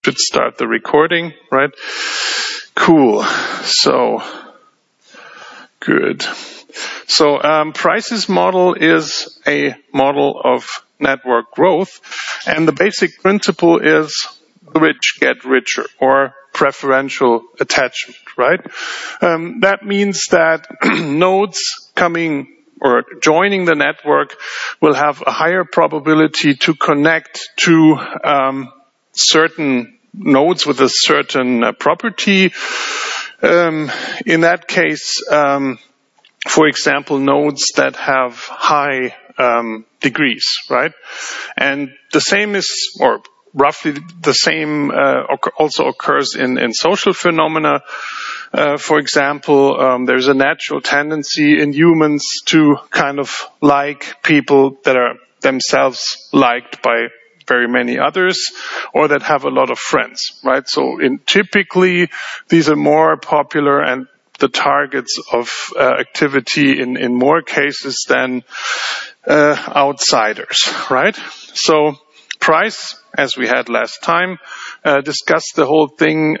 should start the recording, right? Cool. So, good. So, Price's model is a model of network growth, and the basic principle is the rich get richer, or preferential attachment, right? That means that nodes coming or joining the network will have a higher probability to connect to certain nodes with a certain property. In that case, for example, nodes that have high degrees, right? And the same is, or roughly the same also occurs in social phenomena. For example, there's a natural tendency in humans to kind of like people that are themselves liked by very many others, or that have a lot of friends, right? So typically these are more popular and the targets of activity in more cases than outsiders, right? So Price, as we had last time, discussed the whole thing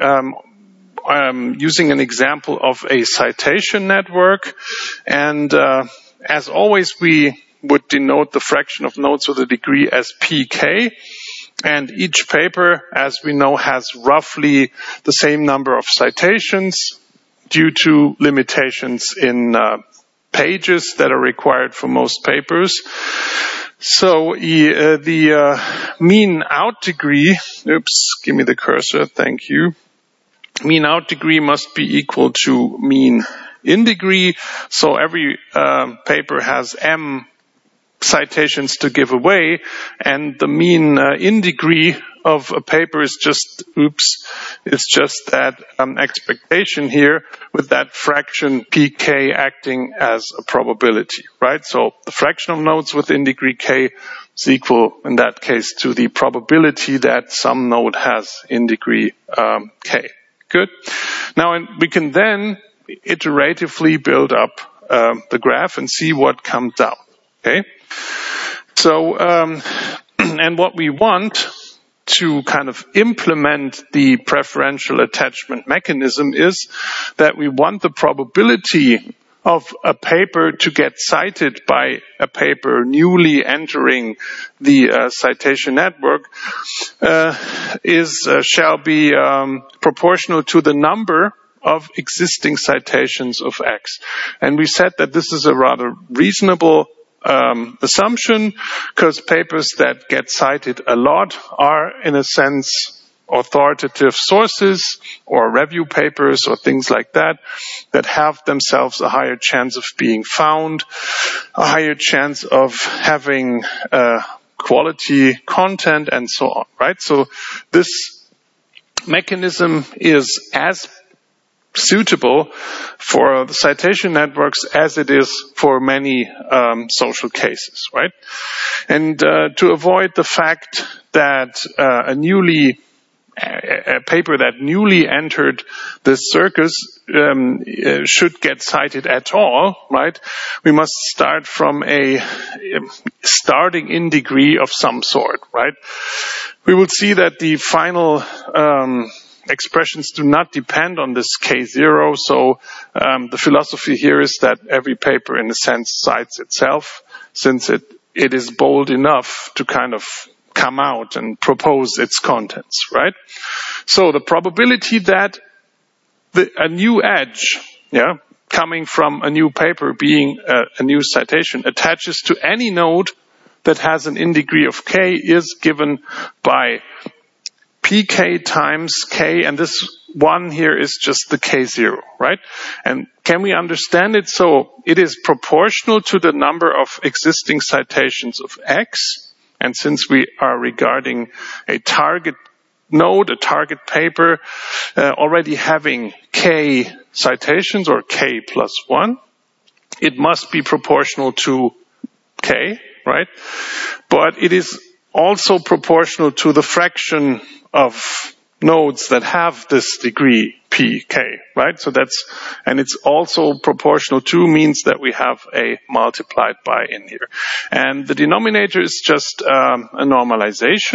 using an example of a citation network. And as always, we would denote the fraction of nodes with a degree as pk. And each paper, as we know, has roughly the same number of citations due to limitations in pages that are required for most papers. So the mean out degree, give me the cursor, thank you. Mean out degree must be equal to mean in degree. So every paper has m citations to give away, and the mean in degree of a paper is just, that expectation here with that fraction pk acting as a probability, right? So the fraction of nodes with in degree k is equal, in that case, to the probability that some node has in degree k. Good. Now, we can then iteratively build up the graph and see what comes out. Okay. So, and what we want to kind of implement the preferential attachment mechanism is that we want the probability of a paper to get cited by a paper newly entering the citation network shall be proportional to the number of existing citations of X. And we said that this is a rather reasonable assumption, because papers that get cited a lot are, in a sense, authoritative sources or review papers or things like that, that have themselves a higher chance of being found, a higher chance of having quality content, and so on, right? So this mechanism is as suitable for the citation networks as it is for many social cases, right? And to avoid the fact that a paper that newly entered this circus should get cited at all, right? We must start from a starting in degree of some sort, right? We will see that the final expressions do not depend on this K0. So the philosophy here is that every paper, in a sense, cites itself, since it is bold enough to kind of come out and propose its contents, right? So the probability that a new edge, coming from a new paper being a new citation attaches to any node that has an in degree of k is given by pk times k, and this one here is just the k0, right? And can we understand it? So it is proportional to the number of existing citations of X, and since we are regarding a target node, a target paper, already having k citations, or k plus 1, it must be proportional to k, right? But it is also proportional to the fraction of nodes that have this degree pk, right? So and it's also proportional to means that we have a multiplied by in here. And the denominator is just a normalization,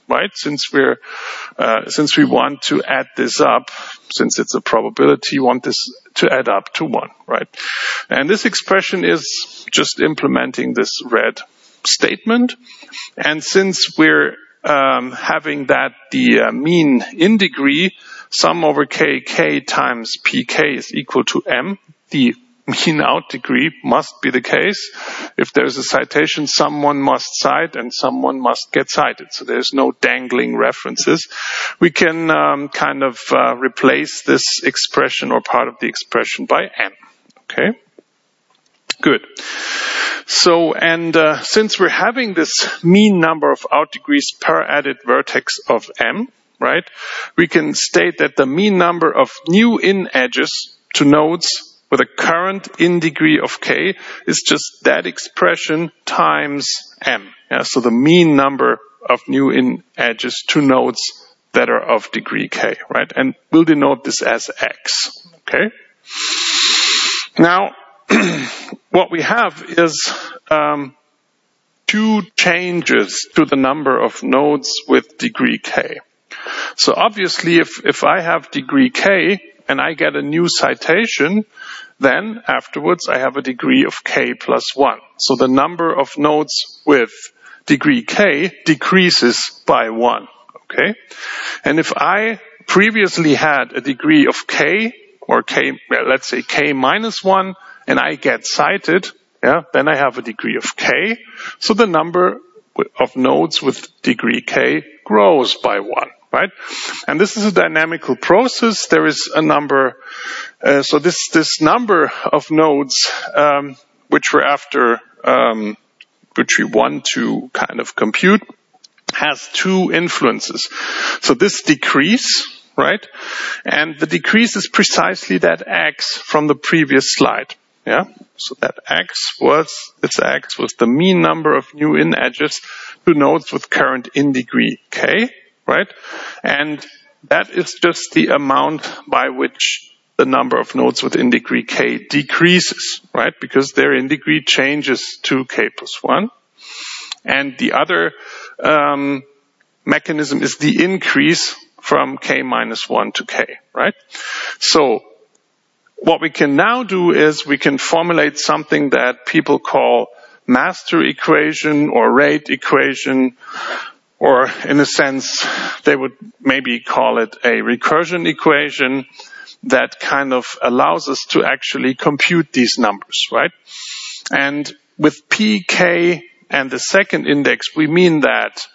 right? Since we want to add this up, since it's a probability, want this to add up to 1, right? And this expression is just implementing this red statement. And since we're having that the mean in degree, sum over k times pk is equal to m, the mean out degree must be the case. If there's a citation, someone must cite and someone must get cited. So there's no dangling references. We can replace this expression or part of the expression by m. Okay? Good. So, and since we're having this mean number of out degrees per added vertex of m, right, we can state that the mean number of new in edges to nodes with a current in degree of k is just that expression times m. Yeah, so the mean number of new in edges to nodes that are of degree k, right? And we'll denote this as x, okay? Now, what we have is two changes to the number of nodes with degree k. So obviously, if I have degree k and I get a new citation, then afterwards I have a degree of k plus 1. So the number of nodes with degree k decreases by 1, okay? And if I previously had a degree of k, or k, let's say k minus 1, and I get cited, yeah, then I have a degree of k. So the number of nodes with degree k grows by 1, right? And this is a dynamical process. There is a number, so this number of nodes, which we want to kind of compute, has two influences. So this decrease, right? And the decrease is precisely that x from the previous slide. Yeah, so that x was the mean number of new in edges to nodes with current in degree k, right? And that is just the amount by which the number of nodes with in degree k decreases, right? Because their in degree changes to k plus 1. And the other mechanism is the increase from k minus 1 to k, right? So what we can now do is we can formulate something that people call master equation or rate equation, or in a sense, they would maybe call it a recursion equation that kind of allows us to actually compute these numbers, right? And with pk and the second index, we mean that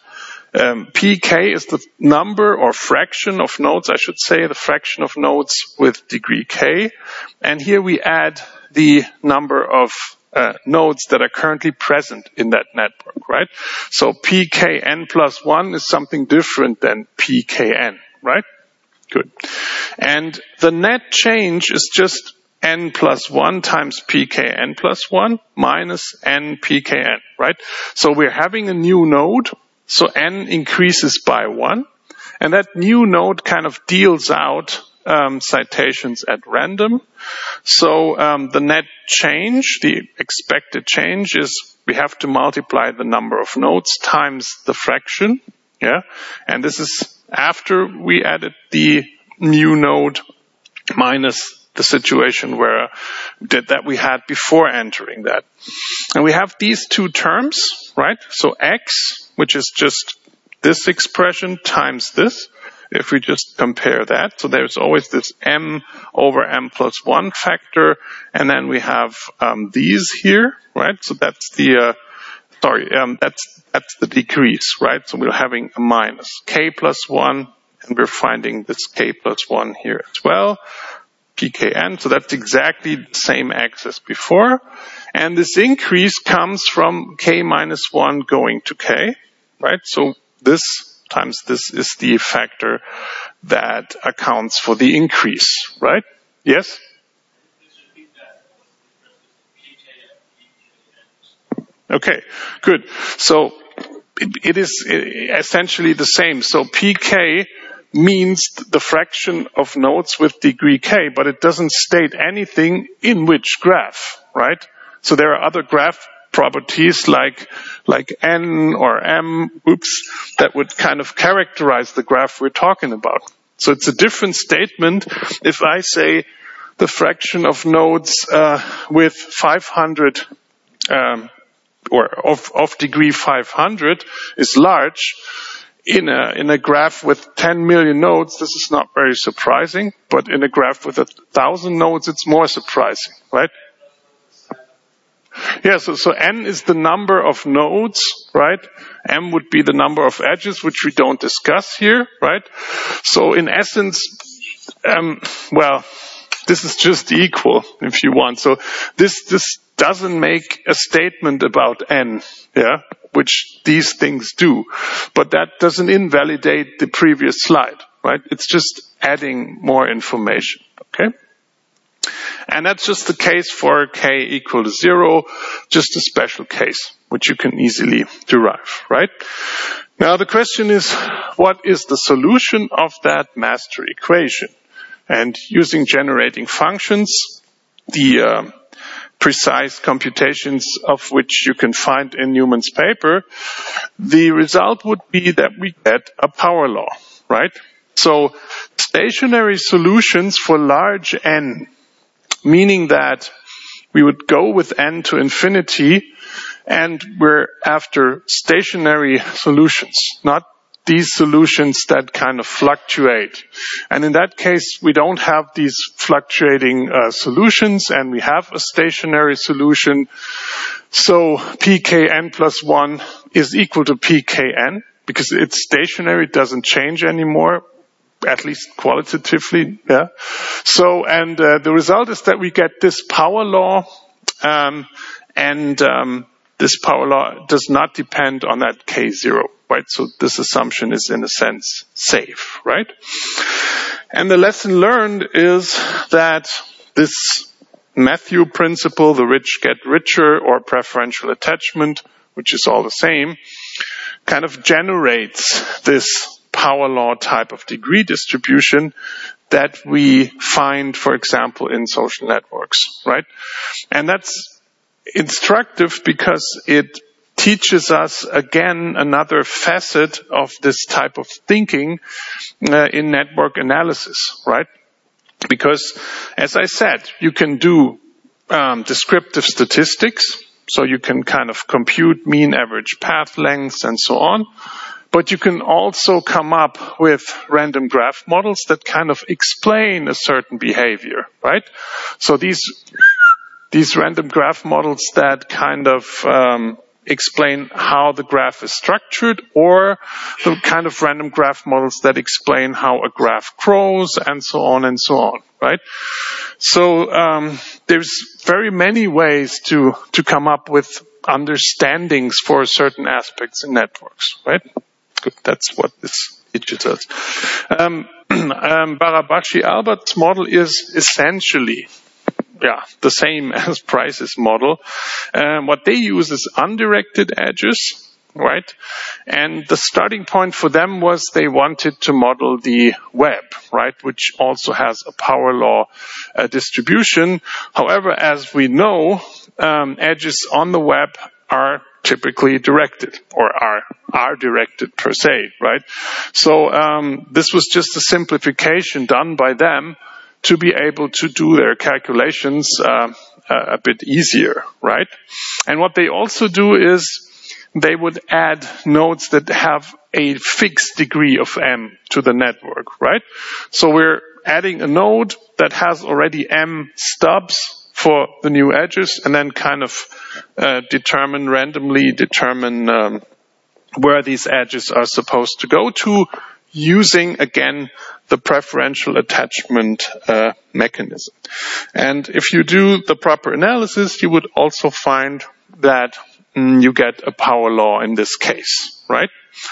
pk is the number or fraction of nodes, I should say, the fraction of nodes with degree k. And here we add the number of nodes that are currently present in that network, right? So pkn plus 1 is something different than pkn, right? Good. And the net change is just n plus 1 times pkn plus 1 minus n pkn, right? So we're having a new node. So n increases by 1, and that new node kind of deals out citations at random. So the net change, the expected change, is we have to multiply the number of nodes times the fraction, yeah? And this is after we added the new node minus the situation that we had before entering that. And we have these two terms, right? So x, which is just this expression times this, if we just compare that. So there's always this m over m plus 1 factor, and then we have these here, right? So that's the, that's the decrease, right? So we're having a minus k plus 1, and we're finding this k plus 1 here as well. pkn, so that's exactly the same x as before. And this increase comes from k minus 1 going to k, right? So this times this is the factor that accounts for the increase, right? Yes? Okay, good. So it is essentially the same. So pk means the fraction of nodes with degree k, but it doesn't state anything in which graph, right? So there are other graph properties like n or m, that would kind of characterize the graph we're talking about. So it's a different statement if I say the fraction of nodes with 500 or of degree 500 is large. In a graph with 10 million nodes, this is not very surprising, but in a graph with 1,000 nodes, it's more surprising, right? Yeah, so n is the number of nodes, right? M would be the number of edges, which we don't discuss here, right? So in essence, well, this is just equal, if you want. So this doesn't make a statement about n, yeah, which these things do. But that doesn't invalidate the previous slide, right? It's just adding more information, okay? And that's just the case for k equal to 0, just a special case, which you can easily derive, right? Now the question is, what is the solution of that master equation? And using generating functions, the precise computations of which you can find in Newman's paper, the result would be that we get a power law, right? So stationary solutions for large n, meaning that we would go with n to infinity and we're after stationary solutions, not these solutions that kind of fluctuate. And in that case, we don't have these fluctuating solutions and we have a stationary solution. So pkn plus 1 is equal to pkn because it's stationary, it doesn't change anymore, at least qualitatively. Yeah. So, and the result is that we get this power law, this power law does not depend on that k0, right? So this assumption is in a sense safe, right? And the lesson learned is that this Matthew principle, the rich get richer, or preferential attachment, which is all the same, kind of generates this power law type of degree distribution that we find, for example, in social networks, right? And that's instructive because it teaches us again another facet of this type of thinking in network analysis, right? Because as I said, you can do descriptive statistics, so you can kind of compute mean, average, path lengths and so on. But you can also come up with random graph models that kind of explain a certain behavior, right? So these random graph models that kind of explain how the graph is structured, or the kind of random graph models that explain how a graph grows and so on, right? So there's very many ways to come up with understandings for certain aspects in networks, right? Good, that's what this teaches us. Barabashi-Albert's model is essentially the same as Price's model. What they use is undirected edges, right? And the starting point for them was they wanted to model the web, right? Which also has a power law distribution. However, as we know, edges on the web are typically directed, or are directed per se, right? So this was just a simplification done by them to be able to do their calculations a bit easier, right? And what they also do is they would add nodes that have a fixed degree of m to the network, right? So we're adding a node that has already m stubs for the new edges, and then kind of randomly determine where these edges are supposed to go to, using, again, the preferential attachment mechanism. And if you do the proper analysis, you would also find that you get a power law in this case, right?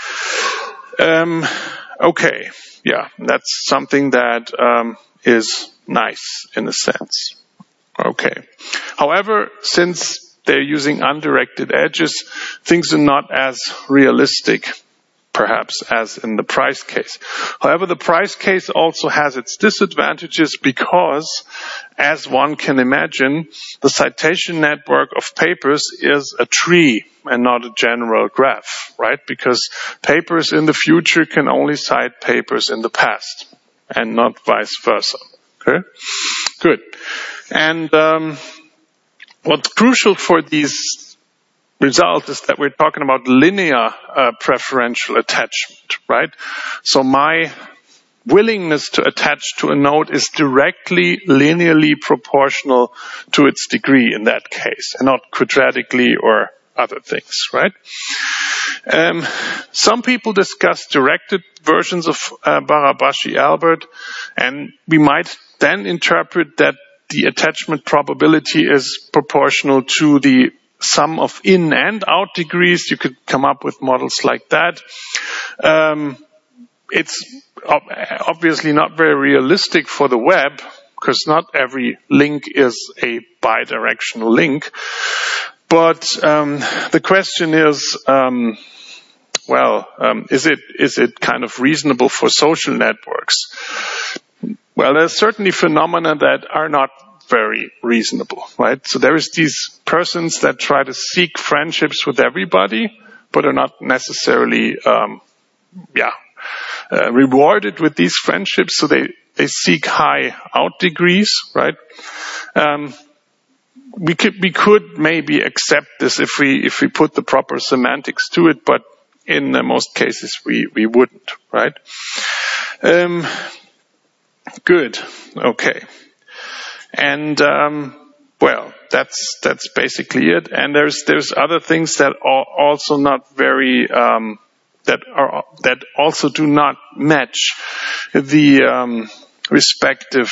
Okay, yeah, that's something that is nice in a sense. Okay. However, since they're using undirected edges, things are not as realistic perhaps, as in the price case. However, the price case also has its disadvantages because, as one can imagine, the citation network of papers is a tree and not a general graph, right? Because papers in the future can only cite papers in the past and not vice versa. Okay? Good. And what's crucial for these result is that we're talking about linear preferential attachment, right? So my willingness to attach to a node is directly linearly proportional to its degree in that case, and not quadratically or other things, right? Some people discuss directed versions of Barabashi-Albert, and we might then interpret that the attachment probability is proportional to the sum of in and out degrees. You could come up with models like that. It's obviously not very realistic for the web, because not every link is a bidirectional link. But the question is, is it kind of reasonable for social networks? Well, there's certainly phenomena that are not very reasonable, right? So there is these persons that try to seek friendships with everybody, but are not necessarily, rewarded with these friendships. So they seek high out degrees, right? We could maybe accept this if we put the proper semantics to it, but in most cases we wouldn't, right? Good. Okay. And that's basically it. And there's other things that are also not very that also do not match the respective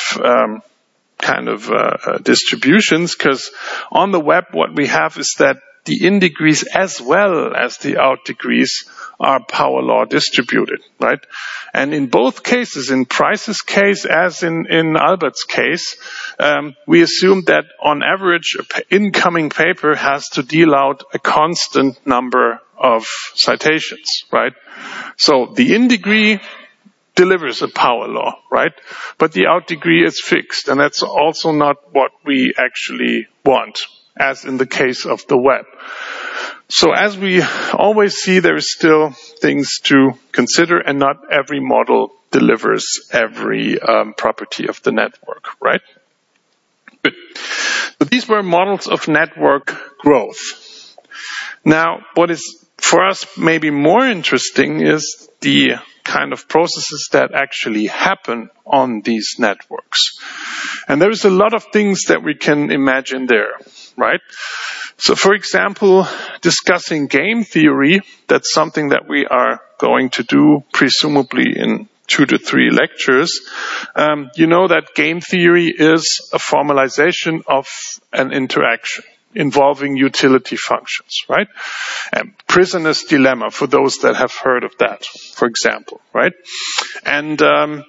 distributions, because on the web what we have is that the in degrees as well as the out degrees are power law distributed, right? And in both cases, in Price's case as in Albert's case, we assume that on average an incoming paper has to deal out a constant number of citations, right? So the in degree delivers a power law, right? But the out degree is fixed, and that's also not what we actually want, as in the case of the web. So as we always see, there is still things to consider, and not every model delivers every property of the network, right? Good. So these were models of network growth. Now, what is for us maybe more interesting is the kind of processes that actually happen on these networks. And there is a lot of things that we can imagine there, right? So, for example, discussing game theory, that's something that we are going to do presumably in 2 to 3 lectures. You know that game theory is a formalization of an interaction involving utility functions, right? Prisoner's dilemma, for those that have heard of that, for example, right? And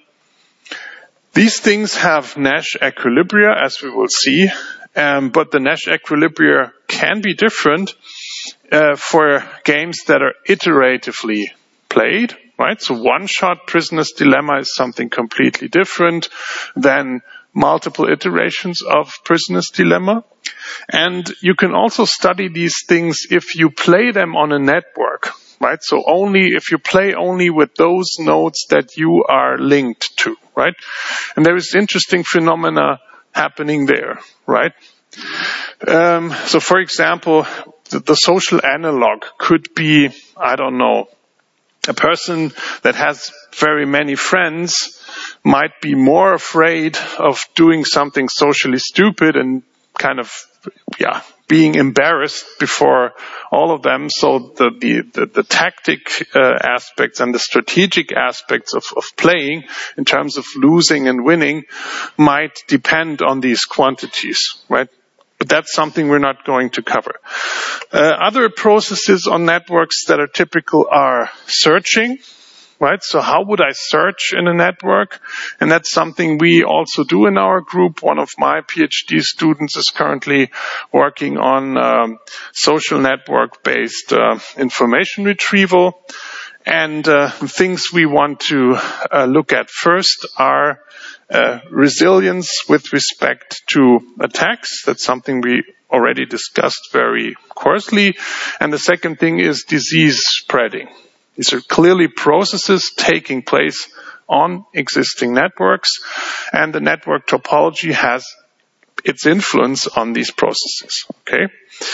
these things have Nash equilibria, as we will see, but the Nash equilibria can be different for games that are iteratively played, right? So one-shot Prisoner's dilemma is something completely different than multiple iterations of Prisoner's dilemma. And you can also study these things if you play them on a network, right? So if you play only with those nodes that you are linked to, right? And there is interesting phenomena happening there, right? So for example, the social analog could be, I don't know, a person that has very many friends might be more afraid of doing something socially stupid and kind of, being embarrassed before all of them. So the tactic aspects and the strategic aspects of playing in terms of losing and winning might depend on these quantities, right? But that's something we're not going to cover. Other processes on networks that are typical are searching, right? So how would I search in a network? And that's something we also do in our group. One of my PhD students is currently working on social network-based information retrieval. And things we want to look at first are resilience with respect to attacks. That's something we already discussed very coarsely. And the second thing is disease spreading. These are clearly processes taking place on existing networks, and the network topology has its influence on these processes. Okay,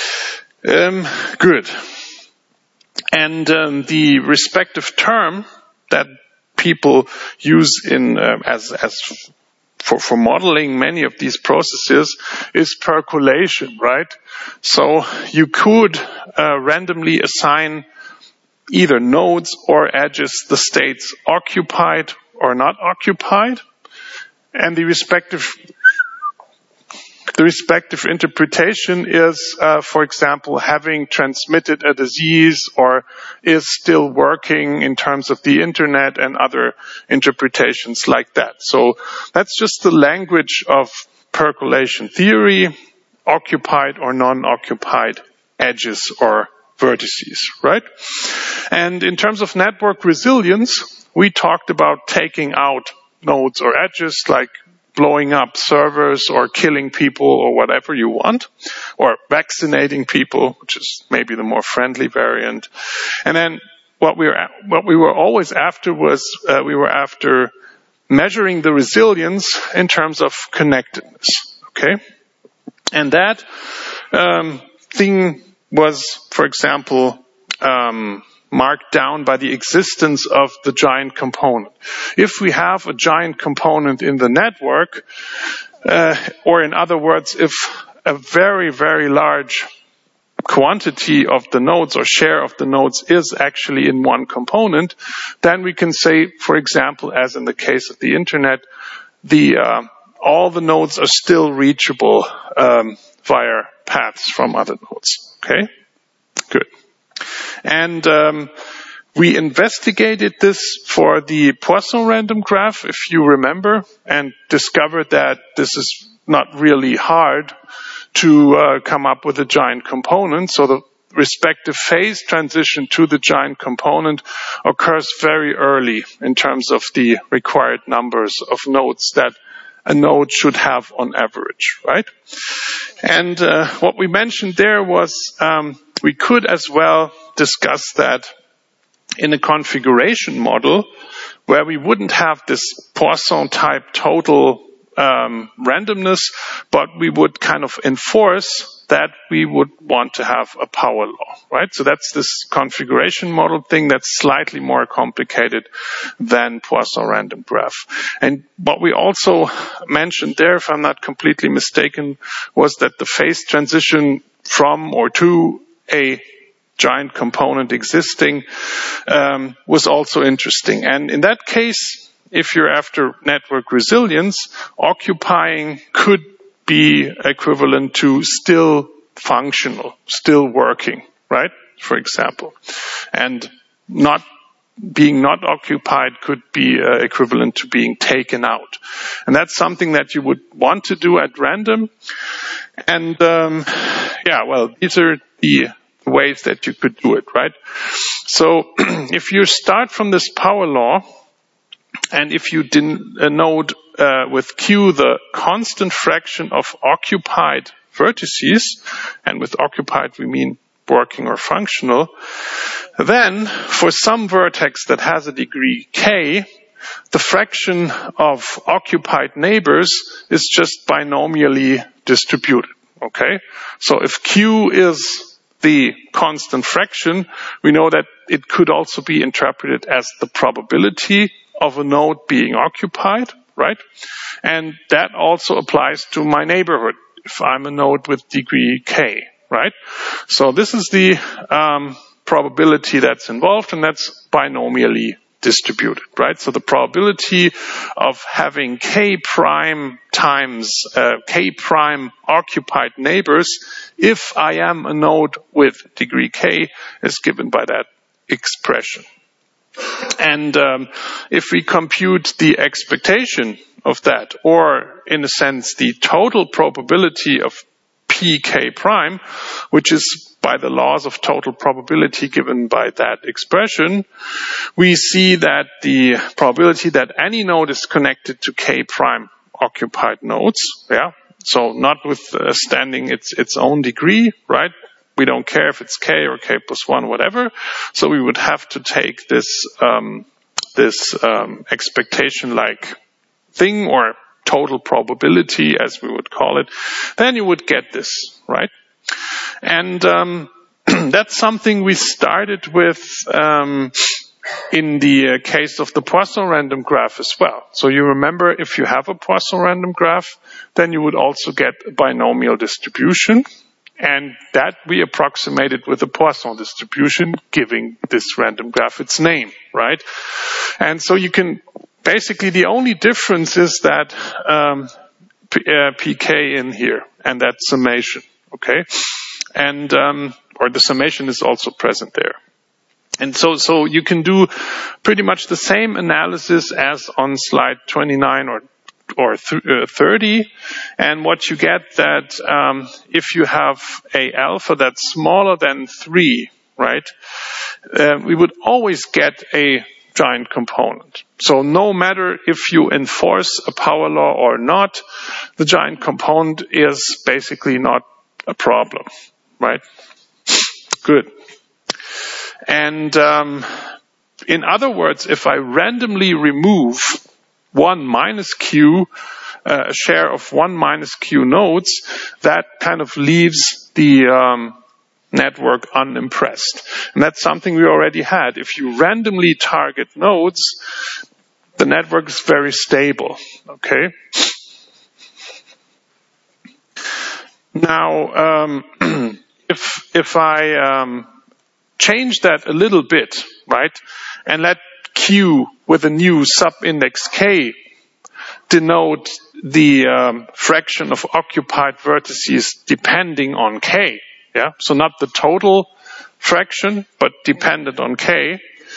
good. And the respective term that people use in for modeling many of these processes is percolation, right? So you could randomly assign either nodes or edges the states occupied or not occupied, and the respective interpretation is, for example, having transmitted a disease or is still working in terms of the internet and other interpretations like that. So that's just the language of percolation theory, occupied or non-occupied edges or vertices, right? And in terms of network resilience, we talked about taking out nodes or edges, like blowing up servers or killing people or whatever you want, or vaccinating people, which is maybe the more friendly variant. And then what we were always after was we were after measuring the resilience in terms of connectedness. Okay, and that thing was, for example, marked down by the existence of the giant component. If we have a giant component in the network, or in other words, if a very, very large quantity of the nodes or share of the nodes is actually in one component, then we can say, for example, as in the case of the internet, all the nodes are still reachable via paths from other nodes. Okay? Good. And we investigated this for the Poisson random graph, if you remember, and discovered that this is not really hard to come up with a giant component. So the respective phase transition to the giant component occurs very early in terms of the required numbers of nodes that a node should have on average, right? And what we mentioned there was we could as well discuss that in a configuration model where we wouldn't have this Poisson type total randomness, but we would kind of enforce that we would want to have a power law, right? So that's this configuration model thing that's slightly more complicated than Poisson random graph. And what we also mentioned there, if I'm not completely mistaken, was that the phase transition from or to a giant component existing was also interesting. And in that case, if you're after network resilience, occupying could be equivalent to still functional, still working, right? For example. And not occupied could be equivalent to being taken out. And that's something that you would want to do at random. And these are the ways that you could do it, right? So if you start from this power law, and if you denote with Q the constant fraction of occupied vertices, and with occupied we mean working or functional, then for some vertex that has a degree k, the fraction of occupied neighbors is just binomially distributed. Okay? So if Q is the constant fraction, we know that it could also be interpreted as the probability of a node being occupied, right? And that also applies to my neighborhood if I'm a node with degree k, right? So this is the probability that's involved, and that's binomially distributed, right? So the probability of having k prime times k prime occupied neighbors, if I am a node with degree k, is given by that expression. And if we compute the expectation of that, or in a sense the total probability of pk prime, which is by the laws of total probability given by that expression, we see that the probability that any node is connected to k prime occupied nodes, so notwithstanding its own degree, right? We don't care if it's k or k plus 1, whatever. So we would have to take this expectation-like thing, or total probability, as we would call it. Then you would get this, right? And that's something we started with in the case of the Poisson random graph as well. So you remember, if you have a Poisson random graph, then you would also get a binomial distribution. And that we approximated with a Poisson distribution, giving this random graph its name, right? And so you can, basically the only difference is that pk in here, and that summation, okay? And, or the summation is also present there. And so you can do pretty much the same analysis as on slide 29 or 30, and what you get that if you have a alpha that's smaller than 3, right, we would always get a giant component. So no matter if you enforce a power law or not, the giant component is basically not a problem, right? Good. And in other words, if I randomly remove 1 minus q, a share of 1 minus q nodes, that kind of leaves the network unimpressed. And that's something we already had. If you randomly target nodes, the network is very stable, okay? Now, if I change that a little bit, right, and let q with a new subindex k denote the fraction of occupied vertices depending on k, so not the total fraction, but dependent on k.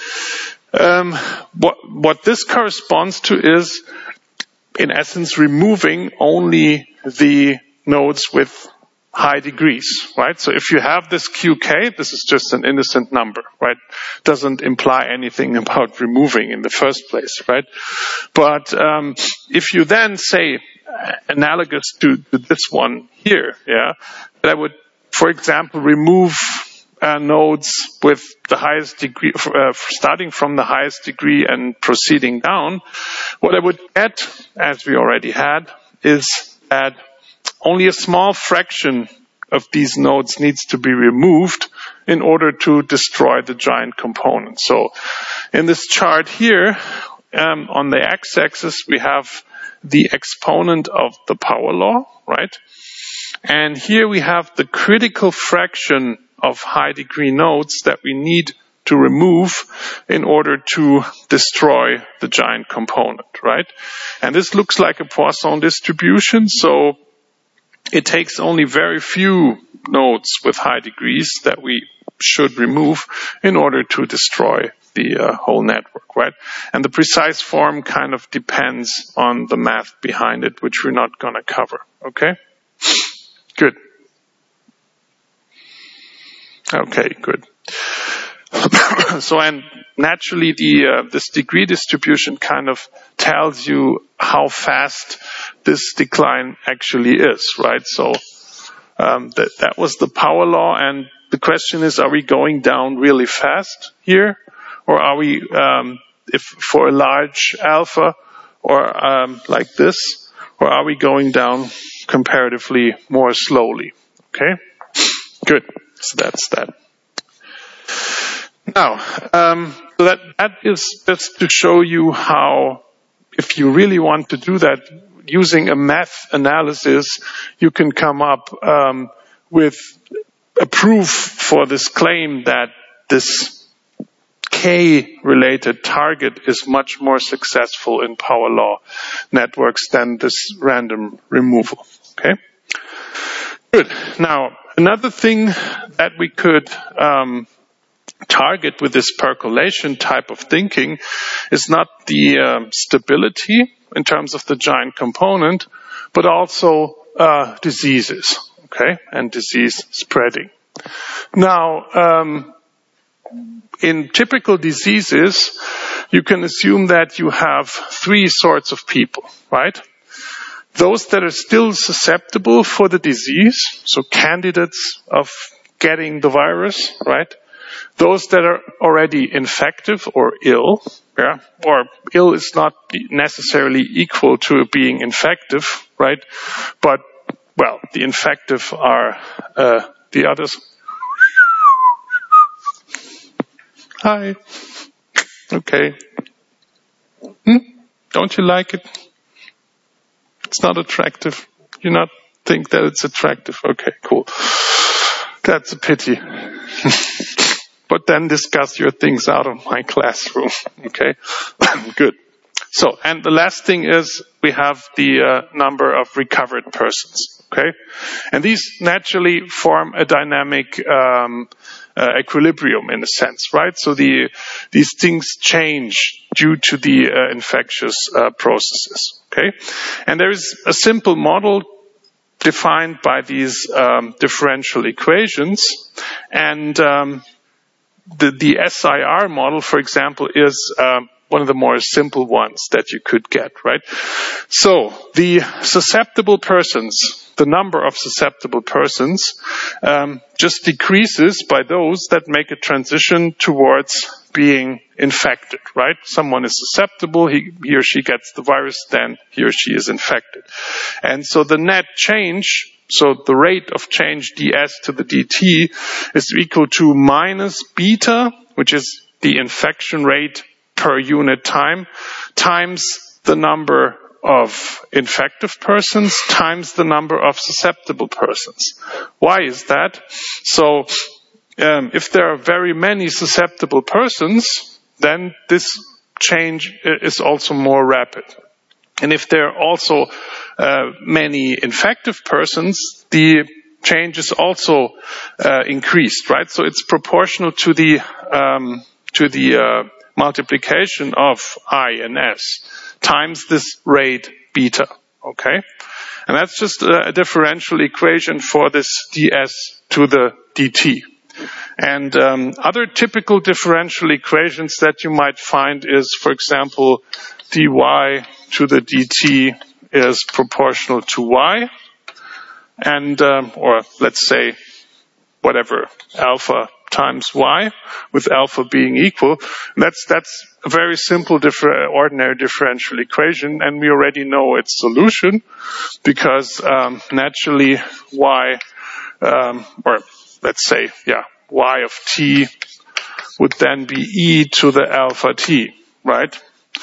What this corresponds to is, in essence, removing only the nodes with high degrees, right? So if you have this qk, this is just an innocent number, right? Doesn't imply anything about removing in the first place, right? But if you then say, analogous to this one here, that I would, for example, remove nodes with the highest degree, starting from the highest degree and proceeding down, what I would get, as we already had, is that only a small fraction of these nodes needs to be removed in order to destroy the giant component. So in this chart here, on the x-axis, we have the exponent of the power law, right? And here we have the critical fraction of high degree nodes that we need to remove in order to destroy the giant component, right? And this looks like a Poisson distribution, so it takes only very few nodes with high degrees that we should remove in order to destroy the whole network, right? And the precise form kind of depends on the math behind it, which we're not going to cover, okay? Good. Okay, good. So, and naturally this degree distribution kind of tells you how fast this decline actually is, right? So that was the power law, and the question is, are we going down really fast here? Or are we, if for a large alpha, or like this, or are we going down comparatively more slowly? Okay, good. So that's that. Now, so that is just to show you how, if you really want to do that, using a math analysis, you can come up with a proof for this claim that this K-related target is much more successful in power law networks than this random removal. Okay? Good. Now, another thing that we could target with this percolation type of thinking is not the stability in terms of the giant component, but also diseases. okay, and disease spreading. Now, in typical diseases, you can assume that you have three sorts of people, right? Those that are still susceptible for the disease, so candidates of getting the virus, right? Those that are already infective or ill, yeah, or ill is not necessarily equal to being infective, right? But, well, the infective are the others. Hi. Okay. Don't you like it? It's not attractive. You not think that it's attractive? Okay, cool. That's a pity. But then discuss your things out of my classroom. Okay? Good. So, and the last thing is we have the number of recovered persons. Okay? And these naturally form a dynamic equilibrium in a sense, right? So these things change due to the infectious processes. Okay? And there is a simple model defined by these differential equations, and the SIR model, for example, is one of the more simple ones that you could get, right? So the susceptible persons, the number of susceptible persons, just decreases by those that make a transition towards being infected, right? Someone is susceptible, he or she gets the virus, then he or she is infected. And so the net change, so the rate of change ds to the dt is equal to minus beta, which is the infection rate per unit time, times the number of infective persons times the number of susceptible persons. Why is that? So if there are very many susceptible persons, then this change is also more rapid. And if there are also many infective persons, the change is also increased, right? So it's proportional to the multiplication of I and S times this rate beta, okay? And that's just a differential equation for this ds to the dt. And other typical differential equations that you might find is, for example, dy to the dt is proportional to y, and or let's say whatever, alpha times y, with alpha being equal. That's a very simple ordinary differential equation, and we already know its solution because naturally y, or let's say, yeah, y of t would then be e to the alpha t, right?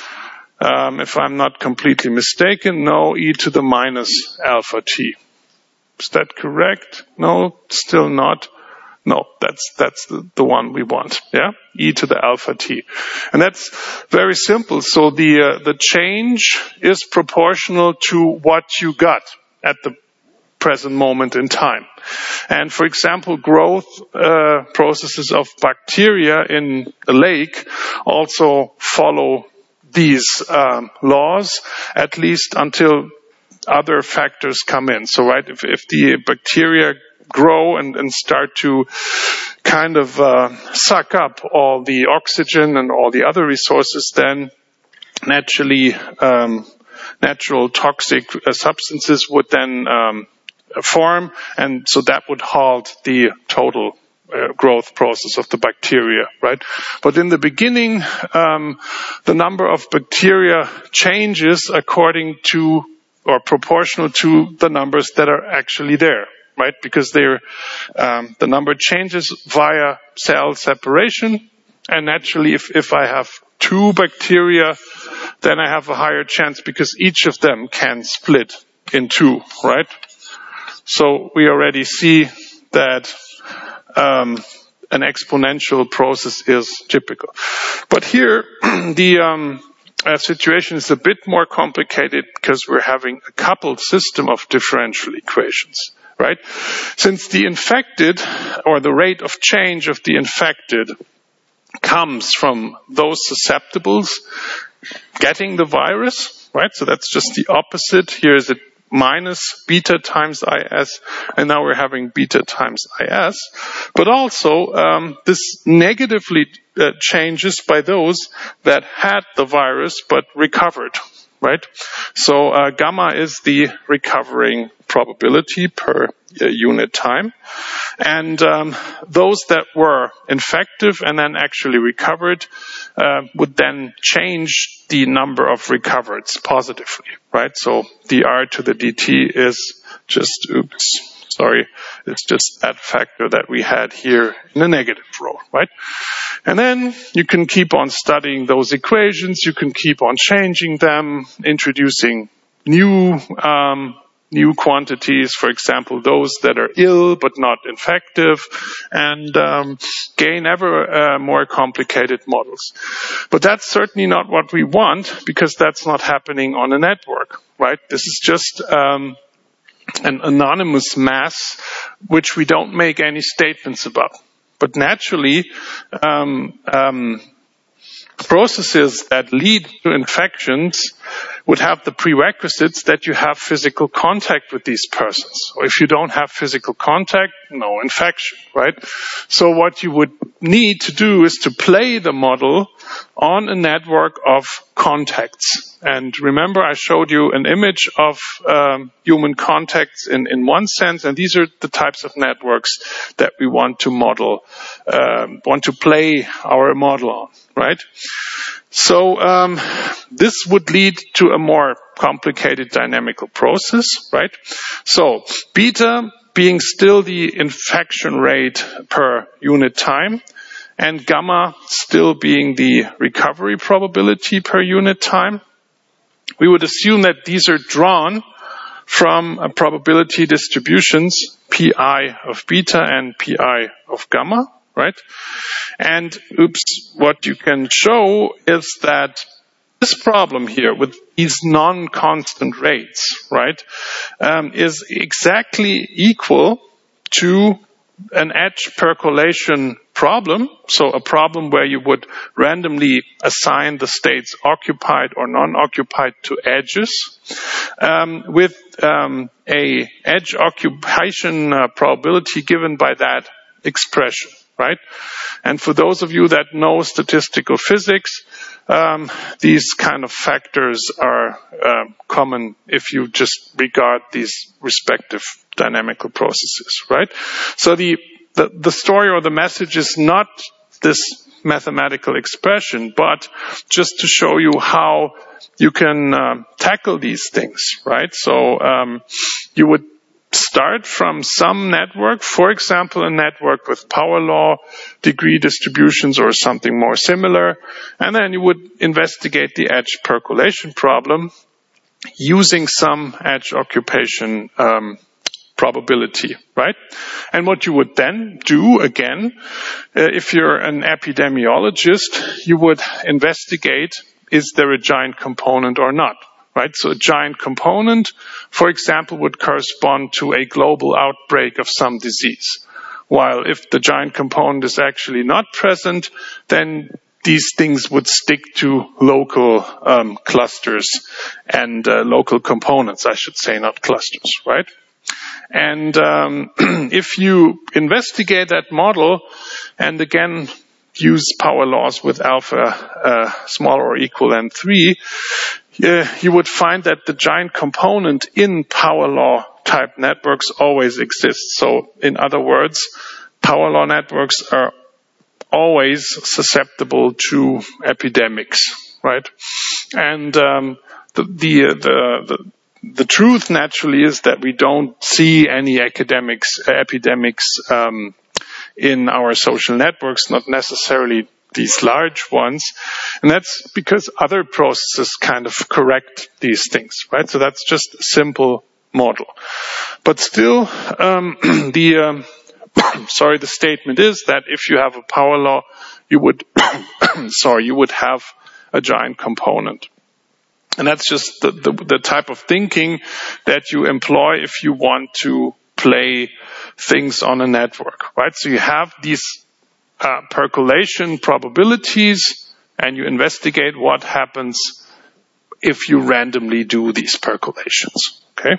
If I'm not completely mistaken, no, e to the minus alpha t. Is that correct? No, still not. No, that's the one we want, yeah? E to the alpha t. And that's very simple. So the change is proportional to what you got at the present moment in time. And for example, growth processes of bacteria in a lake also follow these laws, at least until other factors come in. So, right, if the bacteria grow and start to kind of suck up all the oxygen and all the other resources, then naturally natural toxic substances would then form, and so that would halt the total growth process of the bacteria, right? But in the beginning, the number of bacteria changes according to or proportional to the numbers that are actually there, right? Because the number changes via cell separation, and naturally if I have two bacteria, then I have a higher chance because each of them can split in two, right? So we already see that an exponential process is typical. But here, the situation is a bit more complicated because we're having a coupled system of differential equations, right? Since the infected, or the rate of change of the infected, comes from those susceptibles getting the virus, right? So that's just the opposite. Here is it minus beta times IS, and now we're having beta times IS. But also, this negatively changes by those that had the virus but recovered, right? So gamma is the recovering probability per unit time. And those that were infective and then actually recovered would then change the number of recovereds positively, right? So the R to the dt is just, it's just that factor that we had here in the negative row, right? And then you can keep on studying those equations, you can keep on changing them, introducing new quantities, for example, those that are ill but not infective, and gain ever more complicated models. But that's certainly not what we want, because that's not happening on a network, right? This is just an anonymous mass which we don't make any statements about. But naturally, processes that lead to infections would have the prerequisites that you have physical contact with these persons. Or if you don't have physical contact, no infection, right? So what you would need to do is to play the model on a network of contacts. And remember, I showed you an image of human contacts in one sense, and these are the types of networks that we want to model, want to play our model on, right? So this would lead to a more complicated dynamical process, right? So beta being still the infection rate per unit time, and gamma still being the recovery probability per unit time. We would assume that these are drawn from probability distributions, pi of beta and pi of gamma, right? And what you can show is that this problem here with these non-constant rates, right, is exactly equal to an edge percolation problem. So a problem where you would randomly assign the states occupied or non-occupied to edges, with a edge occupation probability given by that expression, right? And for those of you that know statistical physics, these kind of factors are common if you just regard these respective dynamical processes, right? So the story or the message is not this mathematical expression, but just to show you how you can tackle these things, right? So you would start from some network, for example, a network with power law, degree distributions, or something more similar, and then you would investigate the edge percolation problem using some edge occupation probability, right? And what you would then do, again, if you're an epidemiologist, you would investigate, is there a giant component or not? Right, so a giant component, for example, would correspond to a global outbreak of some disease. While if the giant component is actually not present, then these things would stick to local clusters and local components, I should say, not clusters, right? And if you investigate that model, and again, use power laws with alpha smaller or equal than 3, you would find that the giant component in power law type networks always exists. So in other words, power law networks are always susceptible to epidemics, right? And the truth naturally is that we don't see any epidemics in our social networks, not necessarily these large ones. And that's because other processes kind of correct these things, right? So that's just a simple model. But still, the statement is that if you have a power law, you would, you would have a giant component. And that's just the type of thinking that you employ if you want to play things on a network, right? So you have these percolation probabilities, and you investigate what happens if you randomly do these percolations, okay?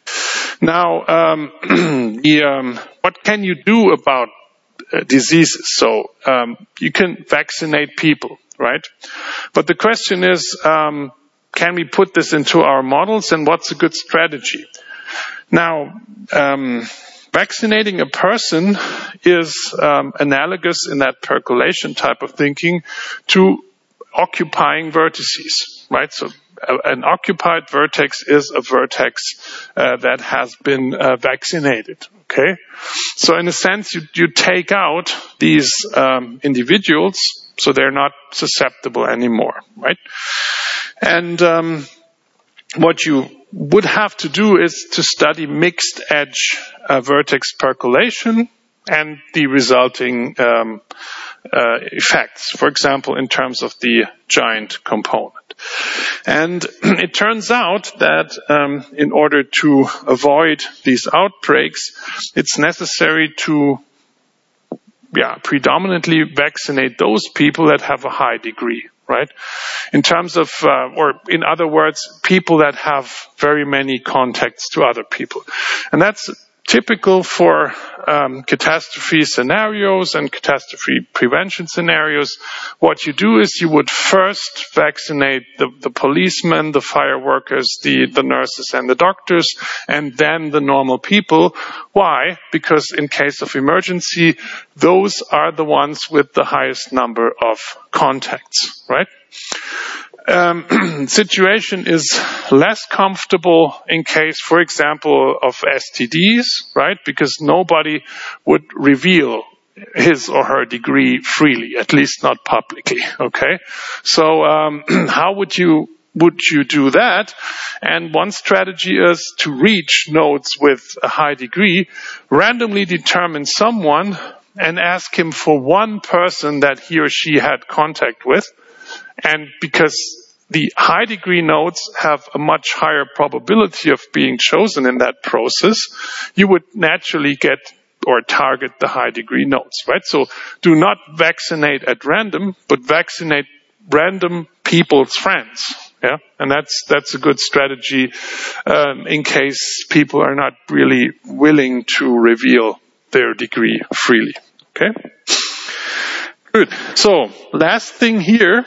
Now, what can you do about diseases? So you can vaccinate people, right? But the question is, can we put this into our models, and what's a good strategy? Now, vaccinating a person is analogous in that percolation type of thinking to occupying vertices, right? So an occupied vertex is a vertex that has been vaccinated, okay? So in a sense, you take out these individuals so they're not susceptible anymore, right? And what you would have to do is to study mixed edge vertex percolation and the resulting effects, for example, in terms of the giant component. And it turns out that in order to avoid these outbreaks, it's necessary to predominantly vaccinate those people that have a high degree, right? In terms of, or in other words, people that have very many contacts to other people. And that's typical for catastrophe scenarios and catastrophe prevention scenarios. What you do is you would first vaccinate the policemen, the fire workers, the nurses and the doctors, and then the normal people. Why? Because in case of emergency, those are the ones with the highest number of contacts, right? Situation is less comfortable in case, for example, of STDs, right? Because nobody would reveal his or her degree freely, at least not publicly, okay? So how would you do that? And one strategy is to reach nodes with a high degree, randomly determine someone and ask him for one person that he or she had contact with. And because the high degree nodes have a much higher probability of being chosen in that process, you would naturally get or target the high degree nodes, right? So do not vaccinate at random, but vaccinate random people's friends. Yeah, and that's a good strategy in case people are not really willing to reveal their degree freely. Okay, good. So last thing here.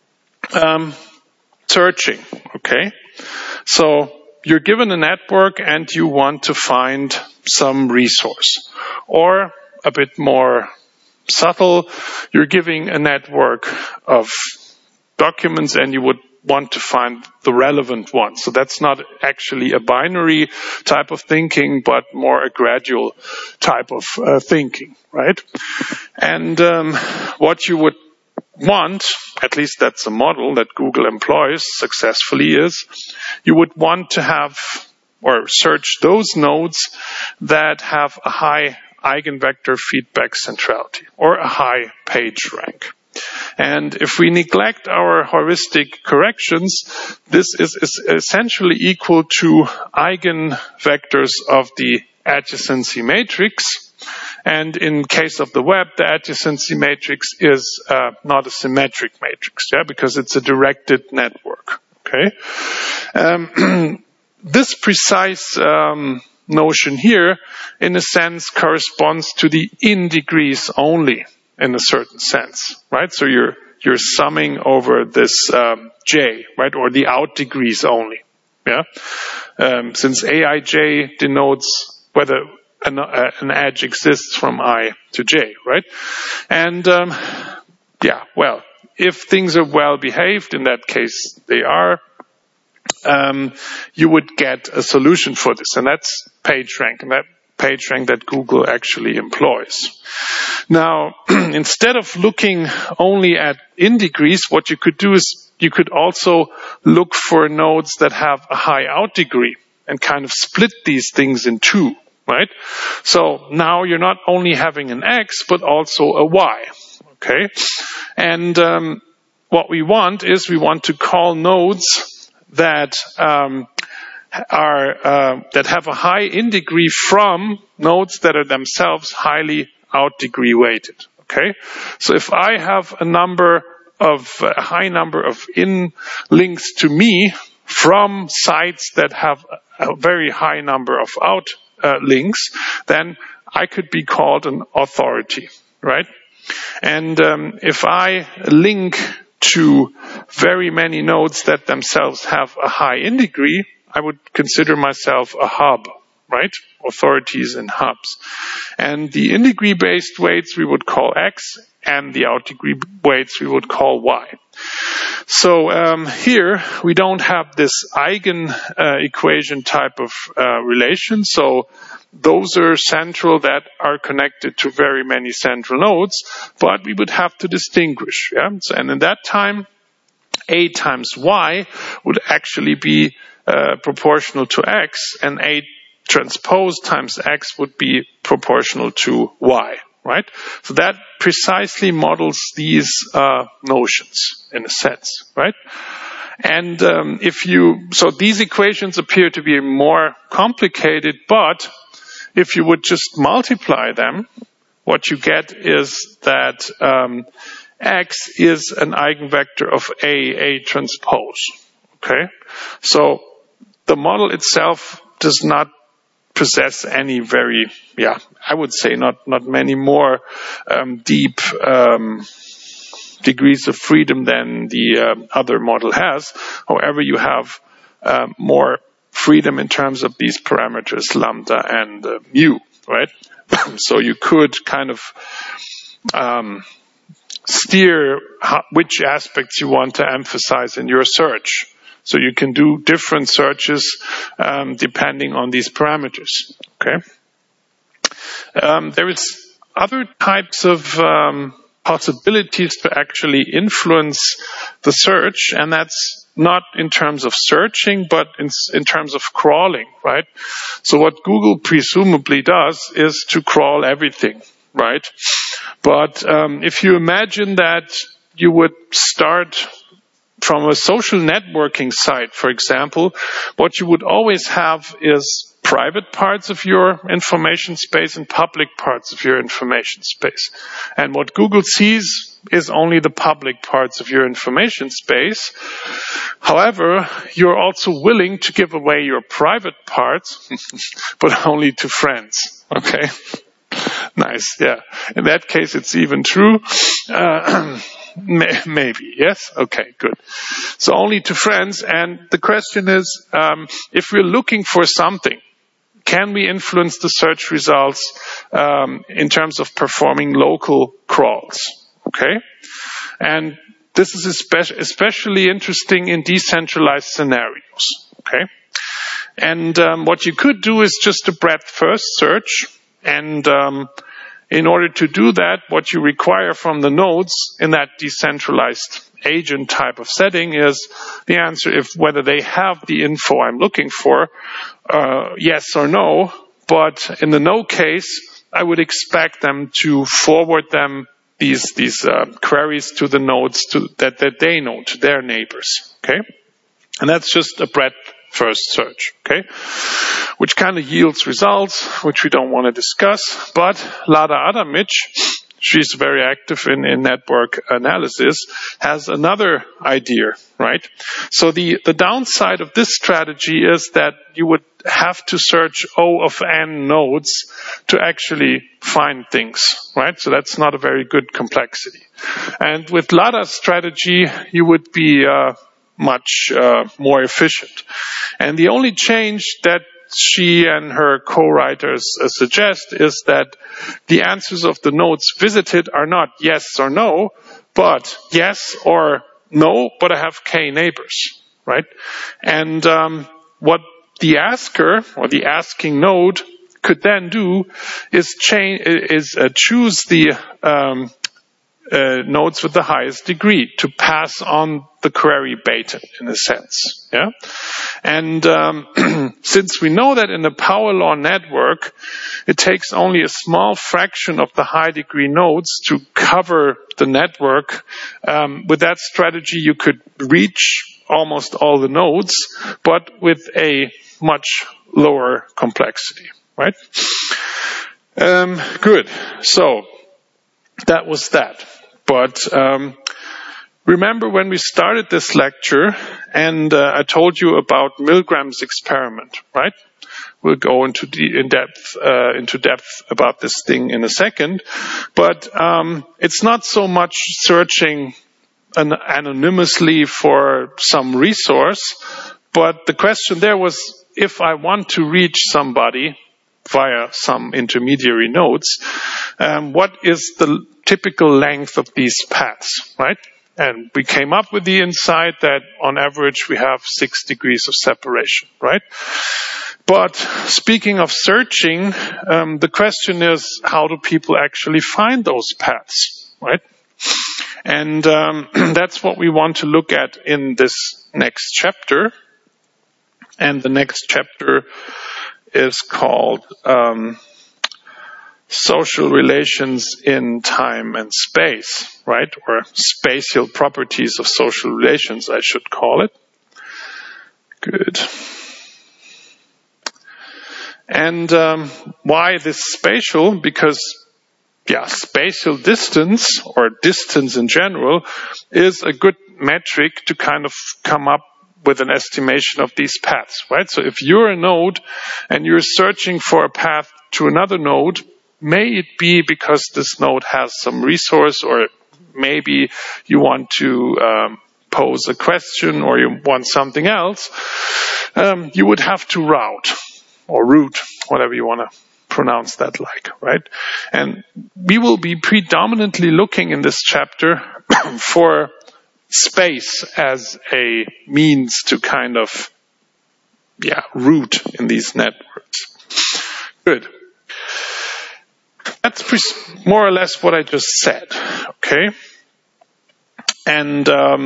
Searching, okay? So you're given a network and you want to find some resource. Or a bit more subtle, you're giving a network of documents and you would want to find the relevant one. So that's not actually a binary type of thinking, but more a gradual type of thinking, right? And what you would want, at least that's a model that Google employs successfully, is you would want to have or search those nodes that have a high eigenvector feedback centrality or a high page rank. And if we neglect our heuristic corrections, this is essentially equal to eigenvectors of the adjacency matrix. And in case of the web, the adjacency matrix is not a symmetric matrix, because it's a directed network. Okay, this precise notion here, in a sense, corresponds to the in degrees only, in a certain sense, right? So you're summing over this j, right, or the out degrees only. Yeah, since aij denotes whether an edge exists from I to j, right? And well, if things are well behaved, in that case they are, you would get a solution for this, and that's PageRank, and that PageRank that Google actually employs. Now, instead of looking only at in degrees, what you could do is you could also look for nodes that have a high out degree and kind of split these things in two. Right? So now you're not only having an X, but also a Y. Okay? And what we want is we want to call nodes that that have a high in degree from nodes that are themselves highly out degree weighted. Okay? So if I have a high number of in links to me from sites that have a very high number of out links, then I could be called an authority, right? And if I link to very many nodes that themselves have a high in degree, I would consider myself a hub, right? Authorities and hubs. And the in degree based weights we would call X, and the out degree weights we would call Y. So here we don't have this eigen equation type of relation. So those are central that are connected to very many central nodes, but we would have to distinguish. Yeah? So, and in that time, A times Y would actually be proportional to X, and A transpose times X would be proportional to Y. Right? So that precisely models these notions in a sense, right? And so these equations appear to be more complicated, but if you would just multiply them, what you get is that X is an eigenvector of A transpose. Okay? So the model itself does not possess any very, I would say not many more deep degrees of freedom than the other model has. However, you have more freedom in terms of these parameters, lambda and mu, right? So you could kind of steer which aspects you want to emphasize in your search. So you can do different searches depending on these parameters. Okay. There is other types of possibilities to actually influence the search, and that's not in terms of searching, but in terms of crawling, right? So what Google presumably does is to crawl everything, right? But if you imagine that you would start from a social networking site, for example, what you would always have is private parts of your information space and public parts of your information space. And what Google sees is only the public parts of your information space. However, you're also willing to give away your private parts, but only to friends. Okay? Nice, yeah. In that case, it's even true. Maybe, yes? Okay, good. So only to friends, and the question is, if we're looking for something, can we influence the search results in terms of performing local crawls? Okay? And this is especially interesting in decentralized scenarios. Okay? And what you could do is just a breadth-first search, and in order to do that, what you require from the nodes in that decentralized agent type of setting is the answer whether they have the info I'm looking for, yes or no. But in the no case, I would expect them to forward them these queries to the nodes that they know, to their neighbors. Okay, and that's just a breadth-first search. Okay. Which kind of yields results, which we don't want to discuss. But Lada Adamic, she's very active in network analysis, has another idea, right? So the downside of this strategy is that you would have to search O of n nodes to actually find things, right? So that's not a very good complexity. And with Lada's strategy, you would be much more efficient. And the only change that she and her co-writers suggest is that the answers of the nodes visited are not yes or no, but yes or no, but I have k neighbors, right? And what the asker or the asking node could then do is choose the nodes with the highest degree to pass on the query baton, in a sense. Yeah, and since we know that in a power law network, it takes only a small fraction of the high degree nodes to cover the network. With that strategy, you could reach almost all the nodes, but with a much lower complexity. Right? Good. So that was that. But Remember when we started this lecture and I told you about Milgram's experiment, right? We'll go into depth about this thing in a second, but it's not so much searching anonymously for some resource, but the question there was, if I want to reach somebody via some intermediary nodes, what is the typical length of these paths, right? And we came up with the insight that on average we have 6 degrees of separation, right? But speaking of searching, the question is, how do people actually find those paths, right? And that's what we want to look at in this next chapter. And the next chapter is called Social Relations in Time and Space, right? Or Spatial Properties of Social Relations, I should call it. Good. And why this spatial? Because, spatial distance, or distance in general, is a good metric to kind of come up with an estimation of these paths, right? So if you're a node and you're searching for a path to another node, may it be because this node has some resource, or maybe you want to pose a question, or you want something else, you would have to route, or route, whatever you want to pronounce that like, right? And we will be predominantly looking in this chapter for space as a means to kind of, route in these networks. Good. That's more or less what I just said, okay? And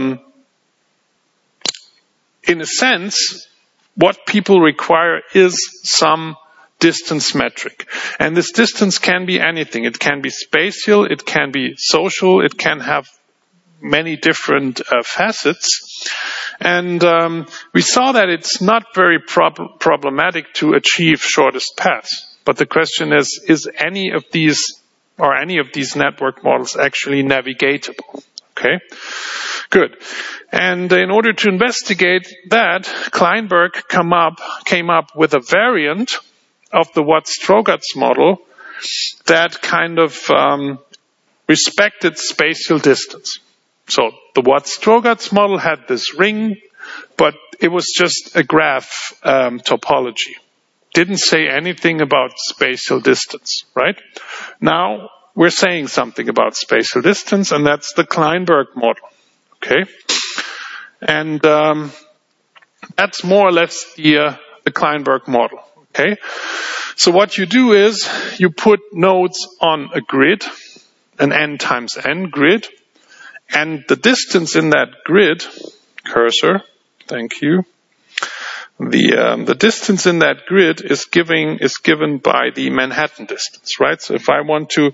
in a sense, what people require is some distance metric. And this distance can be anything. It can be spatial, it can be social, it can have many different facets. And we saw that it's not very problematic to achieve shortest paths. But the question is any of these network models actually navigatable? Okay, good. And in order to investigate that, Kleinberg came up with a variant of the Watt-Strogatz model that kind of respected spatial distance. So the Watt-Strogatz model had this ring, but it was just a graph topology. Didn't say anything about spatial distance, right? Now we're saying something about spatial distance, and that's the Kleinberg model, okay? And that's more or less the Kleinberg model, okay? So what you do is you put nodes on a grid, an n times n grid, and the distance in that grid, cursor, thank you. The distance in that grid is given by the Manhattan distance, right? So if I want to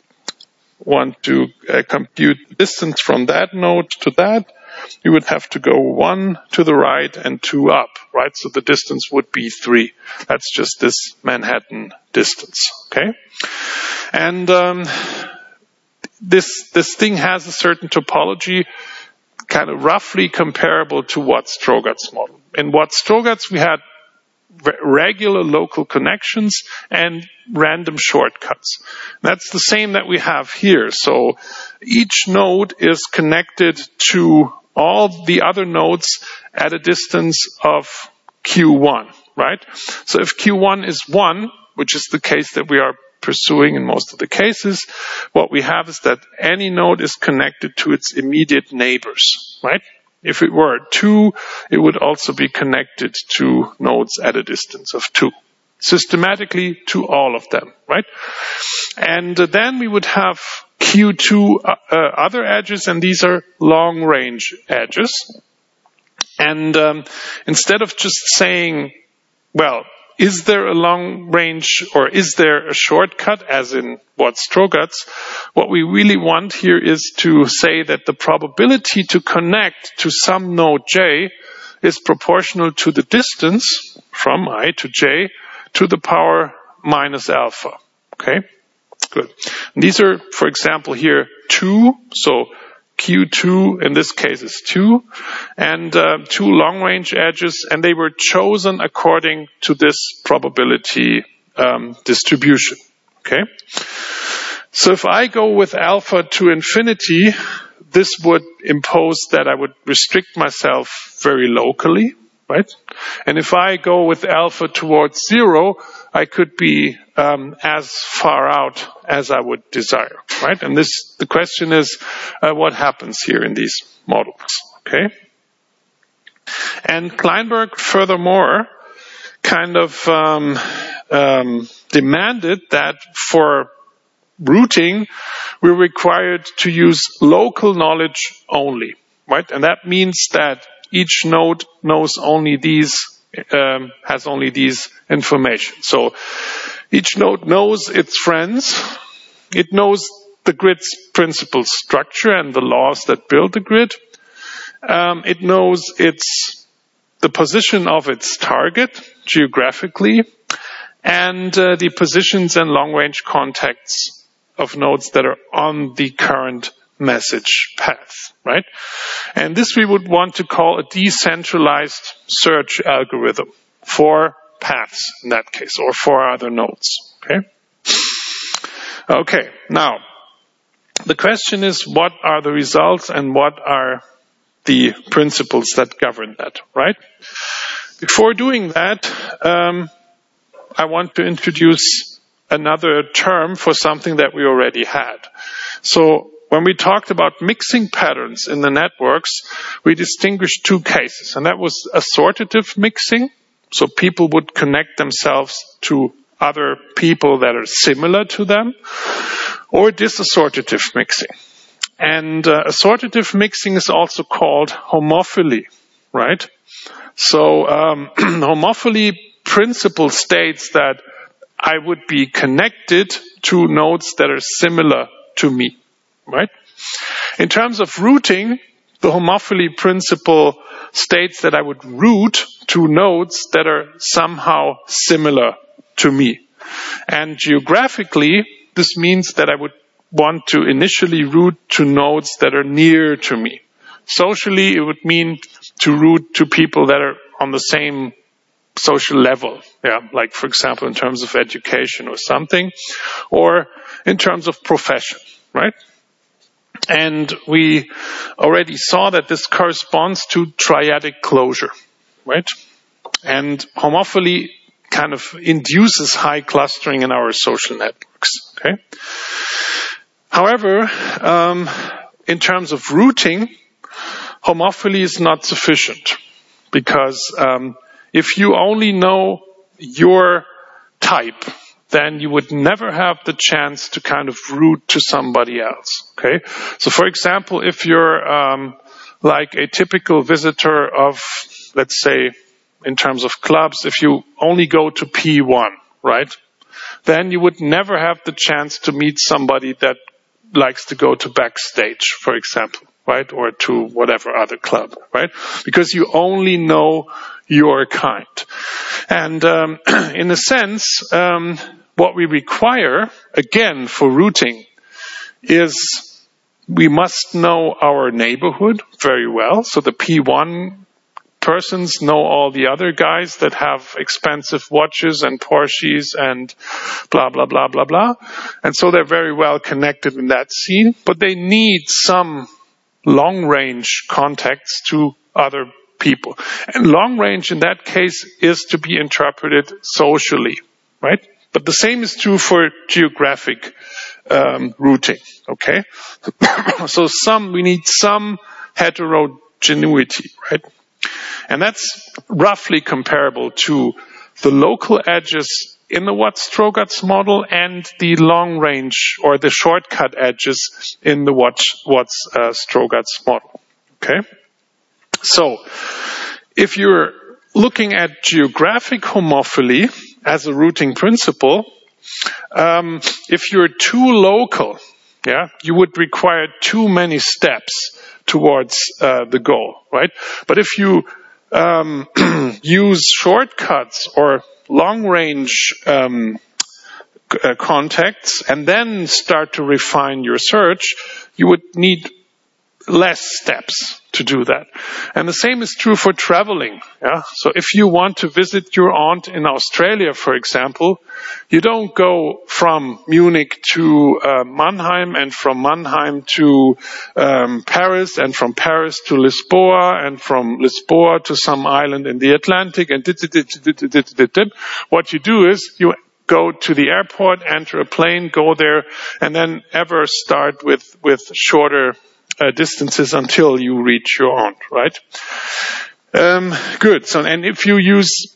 compute the distance from that node to that, you would have to go 1 to the right and 2 up, right? So the distance would be 3. That's just this Manhattan distance, okay? And this thing has a certain topology, kind of roughly comparable to Watt-Strogatz model. In Watt-Strogatz, we had regular local connections and random shortcuts. That's the same that we have here. So each node is connected to all the other nodes at a distance of Q1, right? So if Q1 is 1, which is the case that we are pursuing in most of the cases, what we have is that any node is connected to its immediate neighbors, right? If it were 2, it would also be connected to nodes at a distance of 2. Systematically to all of them, right? And then we would have Q2 other edges, and these are long-range edges. And instead of just saying, well, is there a long range or is there a shortcut, as in Watt-Strogatz? What we really want here is to say that the probability to connect to some node J is proportional to the distance from I to J to the power minus alpha. Okay, good. And these are, for example, here 2. So Q2 in this case is 2, and 2 long-range edges, and they were chosen according to this probability distribution. Okay? So if I go with alpha to infinity, this would impose that I would restrict myself very locally, right? And if I go with alpha towards 0, I could be as far out as I would desire, right? And the question is, what happens here in these models, okay? And Kleinberg, furthermore, kind of demanded that for routing, we're required to use local knowledge only, right? And that means that each node knows only these, has only these information. So each node knows its friends. It knows the grid's principal structure and the laws that build the grid. It knows the position of its target geographically, and the positions and long-range contacts of nodes that are on the current message path, right? And this we would want to call a decentralized search algorithm for paths in that case, or for other nodes, okay? Okay, now, the question is, what are the results and what are the principles that govern that, right? Before doing that, I want to introduce another term for something that we already had. So when we talked about mixing patterns in the networks, we distinguished 2 cases, and that was assortative mixing. So people would connect themselves to other people that are similar to them, or disassortative mixing. And assortative mixing is also called homophily, right? So homophily principle states that I would be connected to nodes that are similar to me, right? In terms of routing, the homophily principle states that I would route to nodes that are somehow similar to me. And geographically, this means that I would want to initially route to nodes that are near to me. Socially, it would mean to route to people that are on the same social level, like for example in terms of education or something, or in terms of profession, right? And we already saw that this corresponds to triadic closure, right? And homophily kind of induces high clustering in our social networks, okay? However, in terms of routing, homophily is not sufficient, because if you only know your type, then you would never have the chance to kind of route to somebody else, okay? So for example, if you're like a typical visitor of, let's say, in terms of clubs, if you only go to P1, right? Then you would never have the chance to meet somebody that likes to go to Backstage, for example, right? Or to whatever other club, right? Because you only know your kind. And in a sense, what we require, again, for routing is we must know our neighborhood very well. So the P1 persons know all the other guys that have expensive watches and Porsches and blah, blah, blah, blah, blah. And so they're very well connected in that scene, but they need some long-range contacts to other people. And long-range in that case is to be interpreted socially, right? But the same is true for geographic routing, okay? So we need some heterogeneity, right? And that's roughly comparable to the local edges in the Watts-Strogatz model and the long-range or the shortcut edges in the Watts-Strogatz model. Okay? So, if you're looking at geographic homophily as a routing principle, if you're too local, you would require too many steps towards the goal, right? But if you use shortcuts or long-range contacts and then start to refine your search, you would need less steps to do that. And the same is true for traveling. Yeah? So if you want to visit your aunt in Australia, for example, you don't go from Munich to Mannheim, and from Mannheim to Paris, and from Paris to Lisboa, and from Lisboa to some island in the Atlantic, and what you do is you go to the airport, enter a plane, go there, and then ever start with shorter distances until you reach your aunt, right? Good. So, and if you use,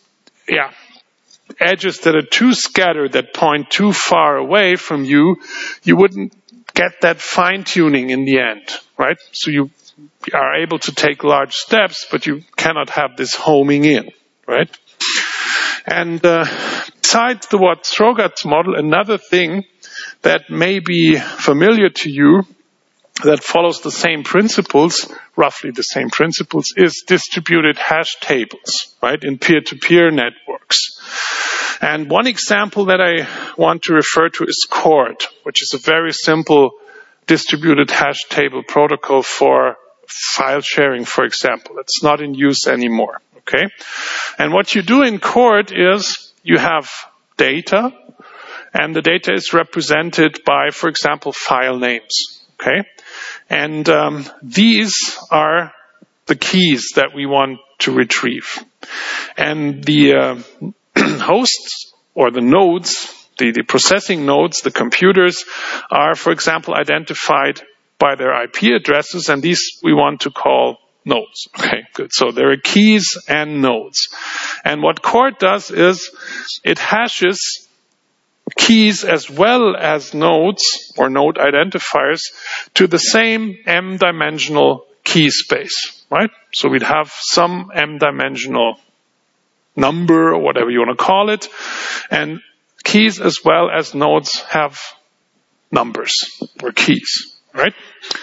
edges that are too scattered, that point too far away from you, you wouldn't get that fine tuning in the end, right? So you are able to take large steps, but you cannot have this homing in, right? And besides the Watt-Strogatz model, another thing that may be familiar to you that follows the same principles, roughly the same principles, is distributed hash tables, right, in peer-to-peer networks. And one example that I want to refer to is CORD, which is a very simple distributed hash table protocol for file sharing, for example. It's not in use anymore, okay? And what you do in CORD is you have data, and the data is represented by, for example, file names, okay? And these are the keys that we want to retrieve. And the hosts or the nodes, the processing nodes, the computers, are, for example, identified by their IP addresses, and these we want to call nodes. Okay, good. So there are keys and nodes. And what CORD does is it hashes keys as well as nodes or node identifiers to the same m-dimensional key space, right? So we'd have some m-dimensional number or whatever you want to call it, and keys as well as nodes have numbers or keys, right?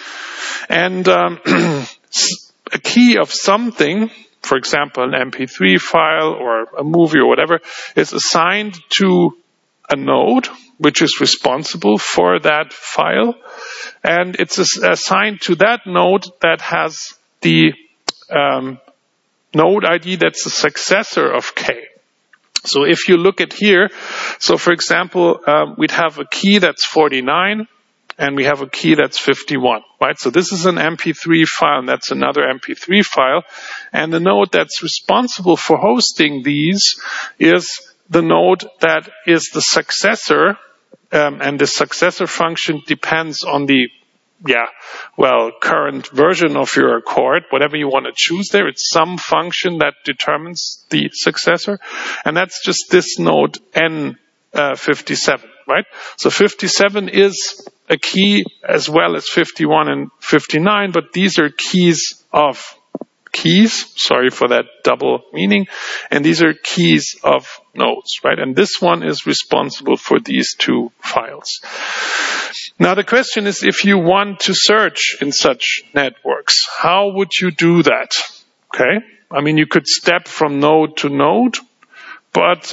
And a key of something, for example, an MP3 file or a movie or whatever, is assigned to a node which is responsible for that file, and it's assigned to that node that has the node ID that's the successor of K. So if you look at here, so for example, we'd have a key that's 49, and we have a key that's 51, right? So this is an MP3 file, and that's another MP3 file, and the node that's responsible for hosting these is the node that is the successor, and the successor function depends on the current version of your CORD, whatever you want to choose there. It's some function that determines the successor, and that's just this node N57, right? So 57 is a key as well as 51 and 59, but these are keys of keys, sorry for that double meaning, and these are keys of nodes, right? And this one is responsible for these two files. Now the question is, if you want to search in such networks, how would you do that? Okay, I mean, you could step from node to node, but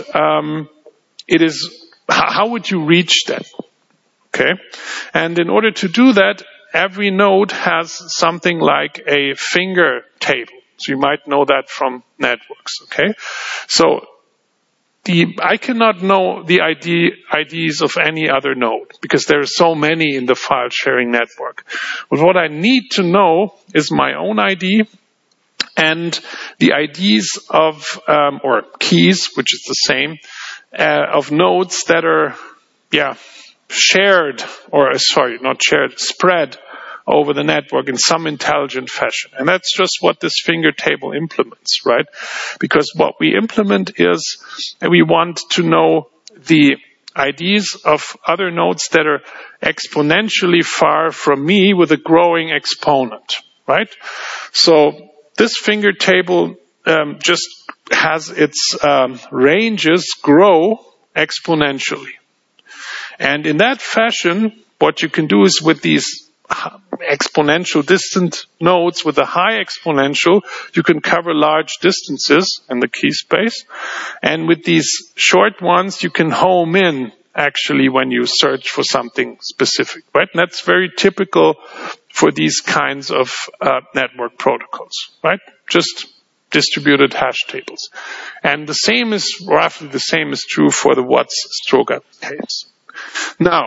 how would you reach them? Okay, and in order to do that, every node has something like a finger table. So you might know that from networks, okay? So I cannot know the IDs of any other node because there are so many in the file sharing network. But what I need to know is my own ID and the IDs of, or keys, which is the same, of nodes that are, shared, or sorry, not shared, spread over the network in some intelligent fashion. And that's just what this finger table implements, right? Because what we implement is we want to know the IDs of other nodes that are exponentially far from me with a growing exponent, right? So this finger table just has its ranges grow exponentially. And in that fashion, what you can do is with these exponential distant nodes with a high exponential, you can cover large distances in the key space. And with these short ones, you can home in actually when you search for something specific, right? And that's very typical for these kinds of network protocols, right? Just distributed hash tables. And the same is, roughly the same is true for the Watts-Strogatz case. Now,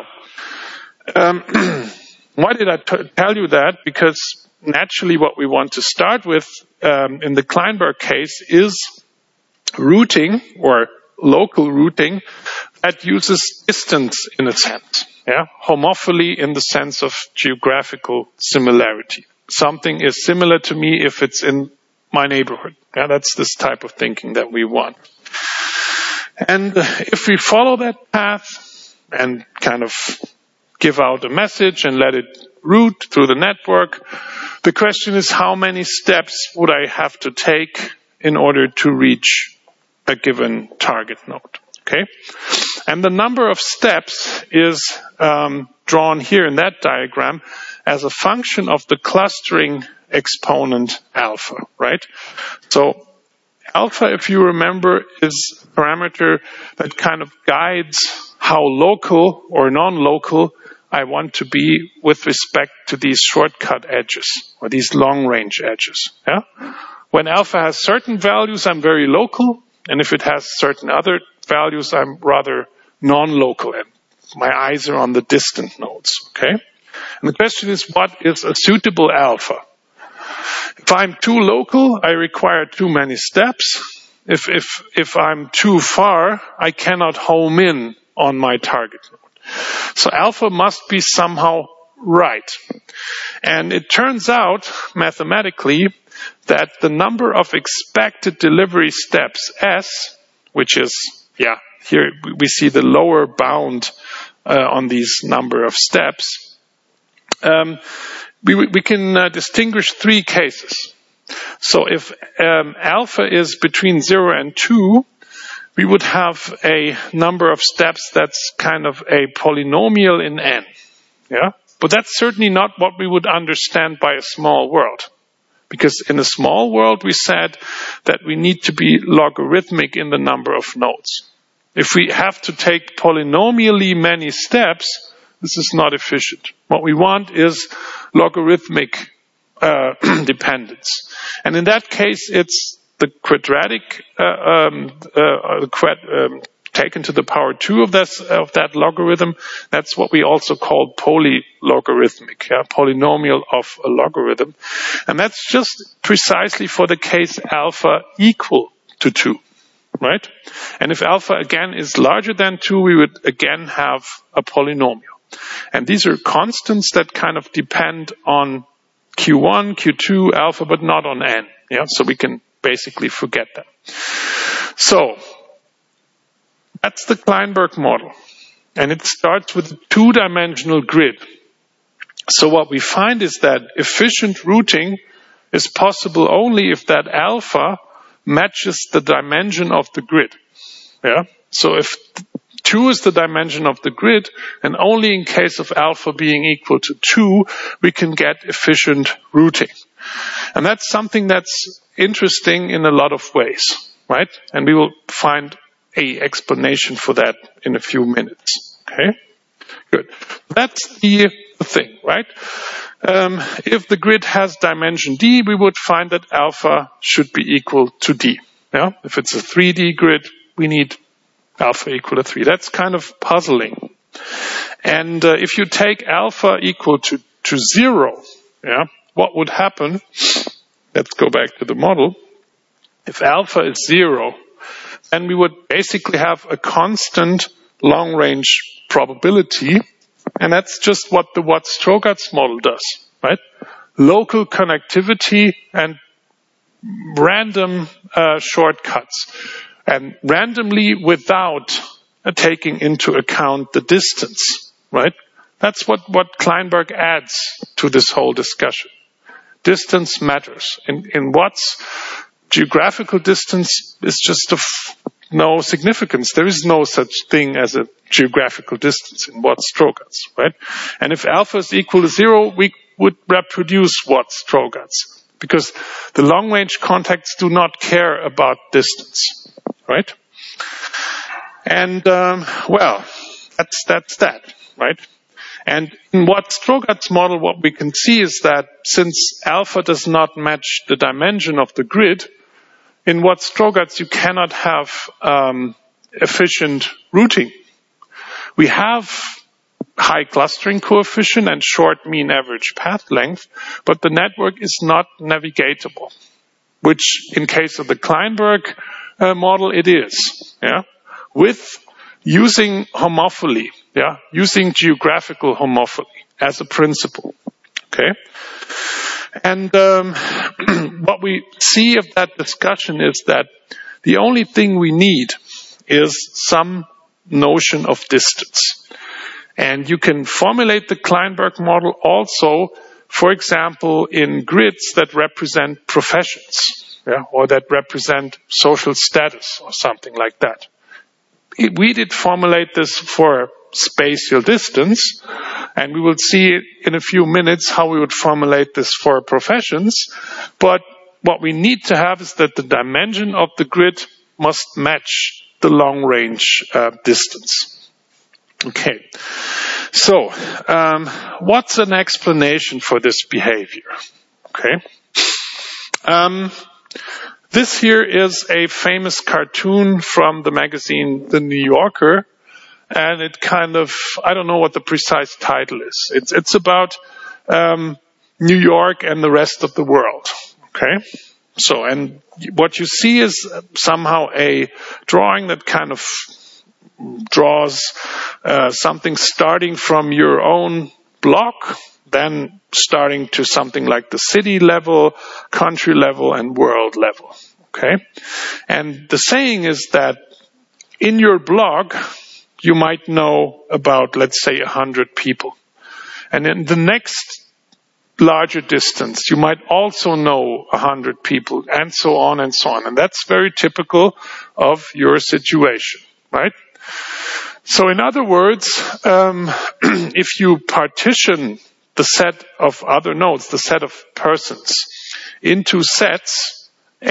why did I tell you that? Because naturally what we want to start with in the Kleinberg case is routing or local routing that uses distance in a sense. Yeah, homophily in the sense of geographical similarity. Something is similar to me if it's in my neighborhood. Yeah, that's this type of thinking that we want. And if we follow that path and kind of give out a message and let it route through the network, the question is how many steps would I have to take in order to reach a given target node? Okay, and the number of steps is drawn here in that diagram as a function of the clustering exponent alpha, right? So alpha, if you remember, is a parameter that kind of guides how local or non-local I want to be with respect to these shortcut edges or these long-range edges. Yeah? When alpha has certain values, I'm very local, and if it has certain other values, I'm rather non-local, and my eyes are on the distant nodes, okay? And the question is, what is a suitable alpha? If I'm too local, I require too many steps. If I'm too far, I cannot home in on my target node. So alpha must be somehow right. And it turns out, mathematically, that the number of expected delivery steps, S, which is, yeah, here we see the lower bound on these number of steps, we can distinguish three cases. So if alpha is between 0 and 2, we would have a number of steps that's kind of a polynomial in n. Yeah? But that's certainly not what we would understand by a small world. Because in a small world, we said that we need to be logarithmic in the number of nodes. If we have to take polynomially many steps, this is not efficient. What we want is logarithmic dependence. And in that case, it's the quadratic, taken to the power 2 of that logarithm. That's what we also call polylogarithmic, yeah, polynomial of a logarithm. And that's just precisely for the case alpha equal to 2, right? And if alpha again is larger than 2, we would again have a polynomial. And these are constants that kind of depend on Q1, Q2, alpha, but not on n. Yeah, so we can basically forget that. So that's the Kleinberg model. And it starts with a two-dimensional grid. So what we find is that efficient routing is possible only if that alpha matches the dimension of the grid. Yeah. So if 2 is the dimension of the grid, and only in case of alpha being equal to 2, we can get efficient routing. And that's something that's interesting in a lot of ways, right? And we will find an explanation for that in a few minutes. Okay? Good. That's the thing, right? If the grid has dimension d, we would find that alpha should be equal to d. Yeah? If it's a 3D grid, we need alpha equal to 3. That's kind of puzzling. And if you take alpha equal to 0, yeah, what would happen? Let's go back to the model. If alpha is 0, then we would basically have a constant long-range probability, and that's just what the Watts-Strogatz model does, right? Local connectivity and random shortcuts, and randomly without taking into account the distance, right? That's what Kleinberg adds to this whole discussion. Distance matters. In Watts, geographical distance is just of no significance. There is no such thing as a geographical distance in Watts-Strogatz, right? And if alpha is equal to 0, we would reproduce Watts-Strogatz, because the long-range contacts do not care about distance, right? And, well, that's that, right? And in Watt-Strogat's model, what we can see is that since alpha does not match the dimension of the grid, in Watt-Strogat's you cannot have efficient routing. We have high clustering coefficient and short mean average path length, but the network is not navigatable, which in case of the Kleinberg model it is, yeah, with using homophily, yeah, using geographical homophily as a principle, okay? And what we see of that discussion is that the only thing we need is some notion of distance. And you can formulate the Kleinberg model also, for example, in grids that represent professions, yeah, or that represent social status or something like that. We did formulate this for spatial distance, and we will see in a few minutes how we would formulate this for professions. But what we need to have is that the dimension of the grid must match the long-range distance. Okay, so what's an explanation for this behavior? Okay, this here is a famous cartoon from the magazine The New Yorker, and it kind of, I don't know what the precise title is. It's about New York and the rest of the world. Okay, so and what you see is somehow a drawing that kind of draws something starting from your own block, then starting to something like the city level, country level, and world level. Okay? And the saying is that in your block, you might know about, let's say, 100 people. And in the next larger distance, you might also know 100 people, and so on and so on. And that's very typical of your situation, right? So in other words, if you partition the set of other nodes, the set of persons, into sets,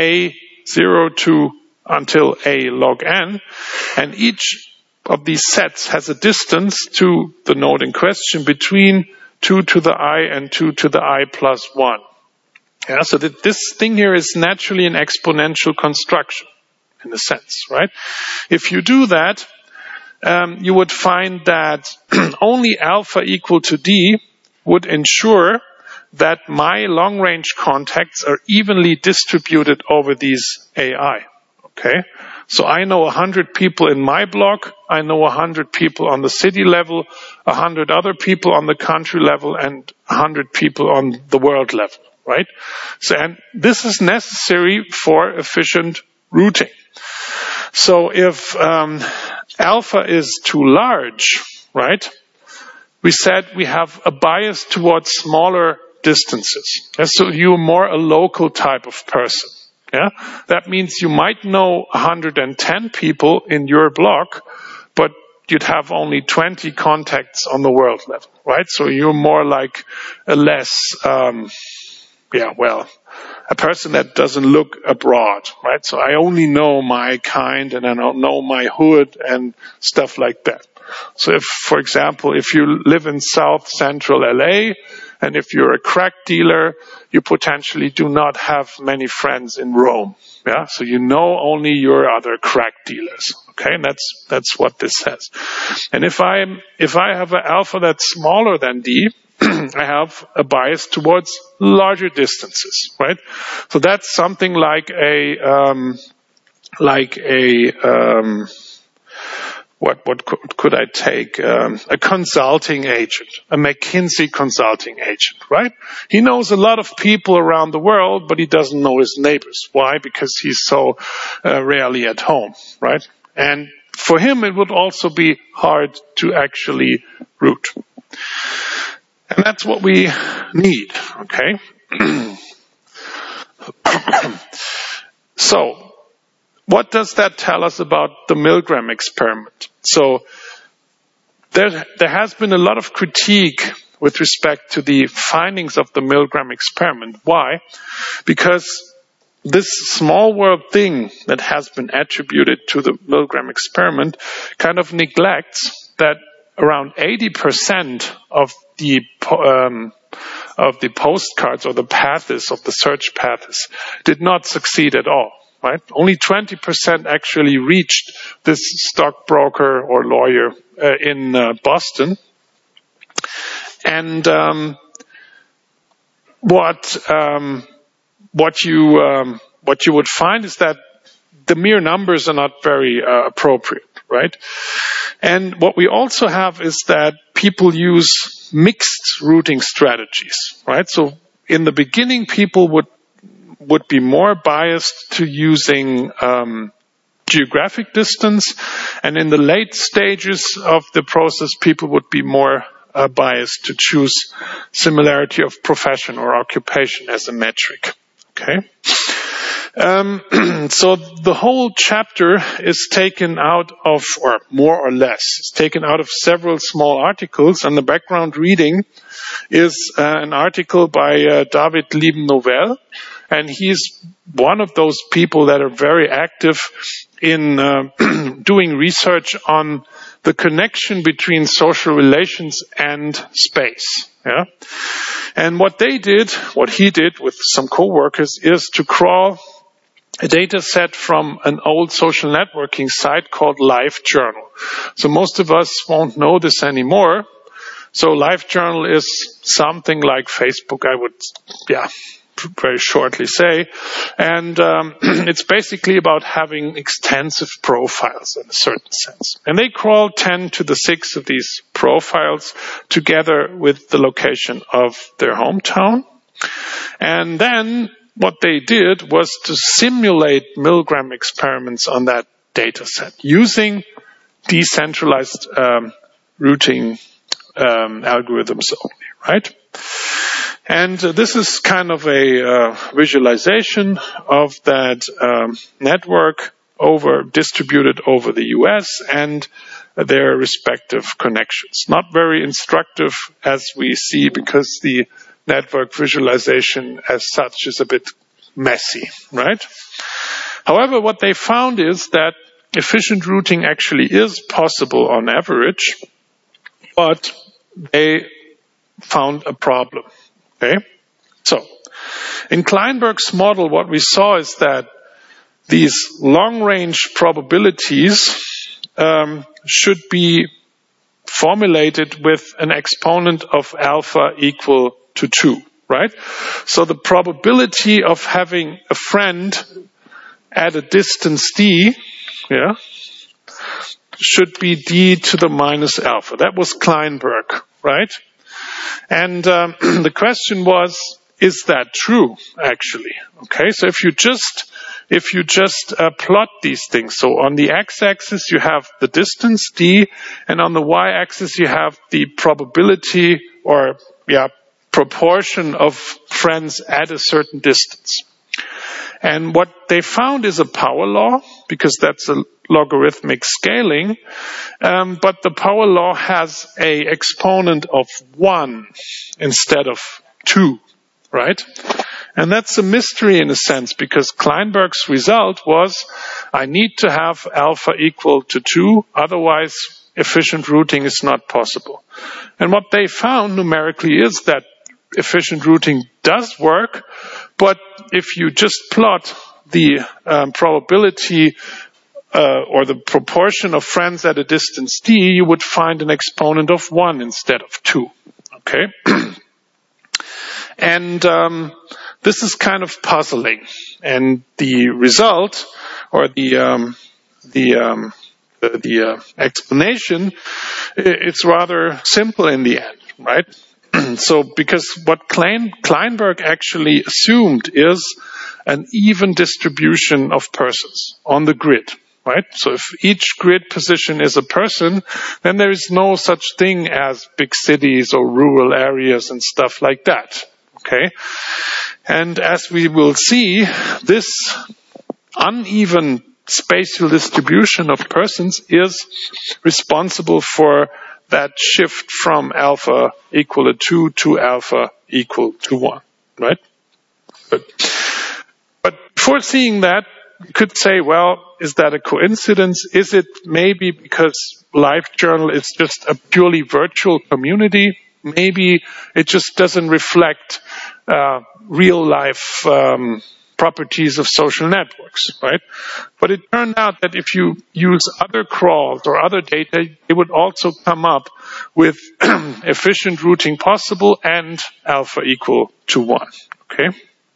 A0 to until A log n, and each of these sets has a distance to the node in question between 2 to the I and 2 to the I plus 1. Yeah, so that this thing here is naturally an exponential construction, in a sense, right? If you do that, you would find that only alpha equal to D would ensure that my long-range contacts are evenly distributed over these AI. Okay? So I know 100 people in my block, I know 100 people on the city level, 100 other people on the country level, and 100 people on the world level, right? So, and this is necessary for efficient routing. So if alpha is too large, right, we said we have a bias towards smaller distances. So you're more a local type of person. Yeah, that means you might know 110 people in your block, but you'd have only 20 contacts on the world level, right? So you're more like a less, a person that doesn't look abroad, right? So I only know my kind and I don't know my hood and stuff like that. So if, for example, if you live in South Central LA and if you're a crack dealer, you potentially do not have many friends in Rome. Yeah, so you know only your other crack dealers. Okay, and that's what this says. And if I have an alpha that's smaller than D, I have a bias towards larger distances, right? So that's something like what could I take? A consulting agent, a McKinsey consulting agent, right? He knows a lot of people around the world, but he doesn't know his neighbors. Why? Because he's so rarely at home, right? And for him, it would also be hard to actually route. And that's what we need, okay? So, what does that tell us about the Milgram experiment? So, there has been a lot of critique with respect to the findings of the Milgram experiment. Why? Because this small world thing that has been attributed to the Milgram experiment kind of neglects that around 80% of the postcards or the paths of the search paths did not succeed at all. Right? Only 20% actually reached this stockbroker or lawyer in Boston. And what you would find is that the mere numbers are not very appropriate, right? And what we also have is that people use mixed routing strategies, right? So in the beginning, people would be more biased to using geographic distance, and in the late stages of the process, people would be more biased to choose similarity of profession or occupation as a metric. Okay. So the whole chapter is taken out of, or more or less, is taken out of several small articles, and the background reading is an article by David Lieben-Novelle, and he's one of those people that are very active in doing research on the connection between social relations and space. Yeah? And what he did with some co-workers, is to crawl a data set from an old social networking site called LiveJournal. So most of us won't know this anymore. So LiveJournal is something like Facebook, I would, very shortly say. And it's basically about having extensive profiles in a certain sense. And they crawl 10 to the 6 of these profiles together with the location of their hometown. And then what they did was to simulate Milgram experiments on that data set using decentralized routing algorithms only, right? And this is kind of a visualization of that network distributed over the US and their respective connections. Not very instructive as we see, because the network visualization as such is a bit messy, right? However, what they found is that efficient routing actually is possible on average, but they found a problem. Okay? So, in Kleinberg's model, what we saw is that these long-range probabilities should be formulated with an exponent of alpha equal to 2, right? So the probability of having a friend at a distance d, should be d to the minus alpha. That was Kleinberg, right? And the question was, is that true, actually? Okay, so if you just plot these things, so on the x-axis you have the distance d, and on the y-axis you have the probability or proportion of friends at a certain distance. And what they found is a power law, because that's a logarithmic scaling, but the power law has a exponent of 1 instead of 2, right? And that's a mystery in a sense, because Kleinberg's result was, I need to have alpha equal to 2, otherwise efficient routing is not possible. And what they found numerically is that efficient routing does work, but if you just plot the probability or the proportion of friends at a distance d, you would find an exponent of 1 instead of 2. Okay? And this is kind of puzzling. And the result, or the explanation, it's rather simple in the end, right? So, because what Kleinberg actually assumed is an even distribution of persons on the grid, right? So if each grid position is a person, then there is no such thing as big cities or rural areas and stuff like that, okay? And as we will see, this uneven spatial distribution of persons is responsible for that shift from alpha equal to 2 to alpha equal to 1, right? But before seeing that, you could say, well, is that a coincidence? Is it maybe because LiveJournal is just a purely virtual community. Maybe it just doesn't reflect real life properties of social networks, right? But it turned out that if you use other crawls or other data, it would also come up with efficient routing possible and alpha equal to 1, okay?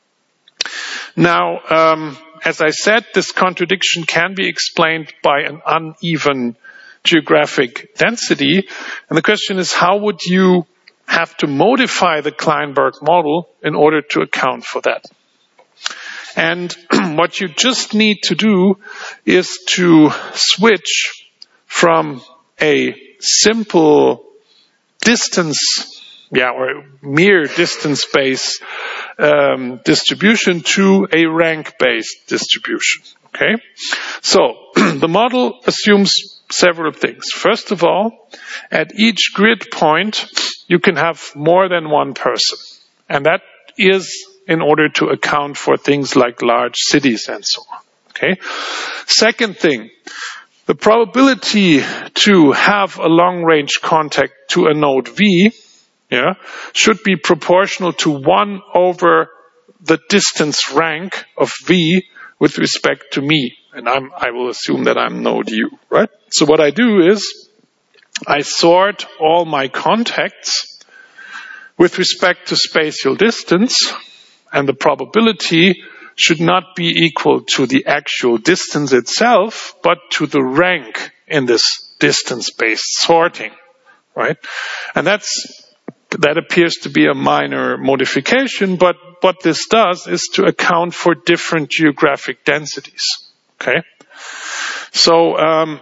Now, as I said, this contradiction can be explained by an uneven geographic density. And the question is, how would you have to modify the Kleinberg model in order to account for that? And what you just need to do is to switch from a simple distance, or mere distance-based distribution to a rank-based distribution. Okay? So, the model assumes several things. First of all, at each grid point, you can have more than one person. And that is in order to account for things like large cities and so on. Okay? Second thing, the probability to have a long-range contact to a node V should be proportional to 1 over the distance rank of V with respect to me. And I will assume that I'm node U, right? So what I do is I sort all my contacts with respect to spatial distance, and the probability should not be equal to the actual distance itself, but to the rank in this distance-based sorting, right? And that appears to be a minor modification, but what this does is to account for different geographic densities, okay? So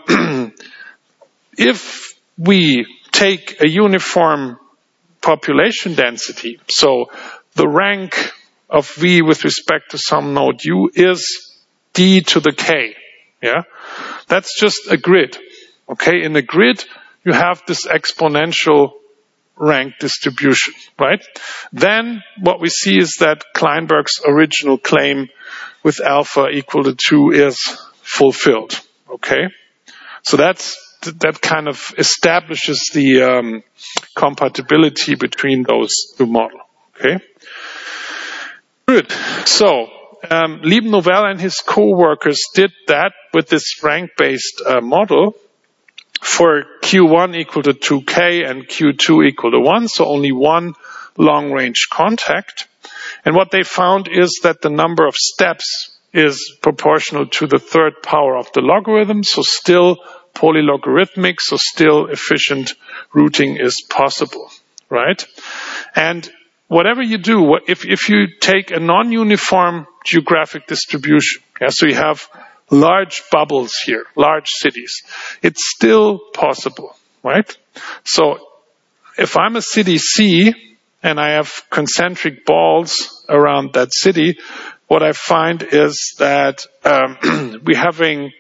if we take a uniform population density, so the rank of V with respect to some node U is D to the K, that's just a grid, okay? In a grid, you have this exponential rank distribution, right? Then what we see is that Kleinberg's original claim with alpha equal to 2 is fulfilled, okay? So that kind of establishes the compatibility between those two models, okay? Good. So Lieb Novell and his co-workers did that with this rank-based model for Q1 equal to 2K and Q2 equal to 1, so only one long-range contact. And what they found is that the number of steps is proportional to the third power of the logarithm, so still polylogarithmic, so still efficient routing is possible, right? And whatever you do, if you take a non-uniform geographic distribution, so you have large bubbles here, large cities, it's still possible, right? So if I'm a city C and I have concentric balls around that city, what I find is that we're having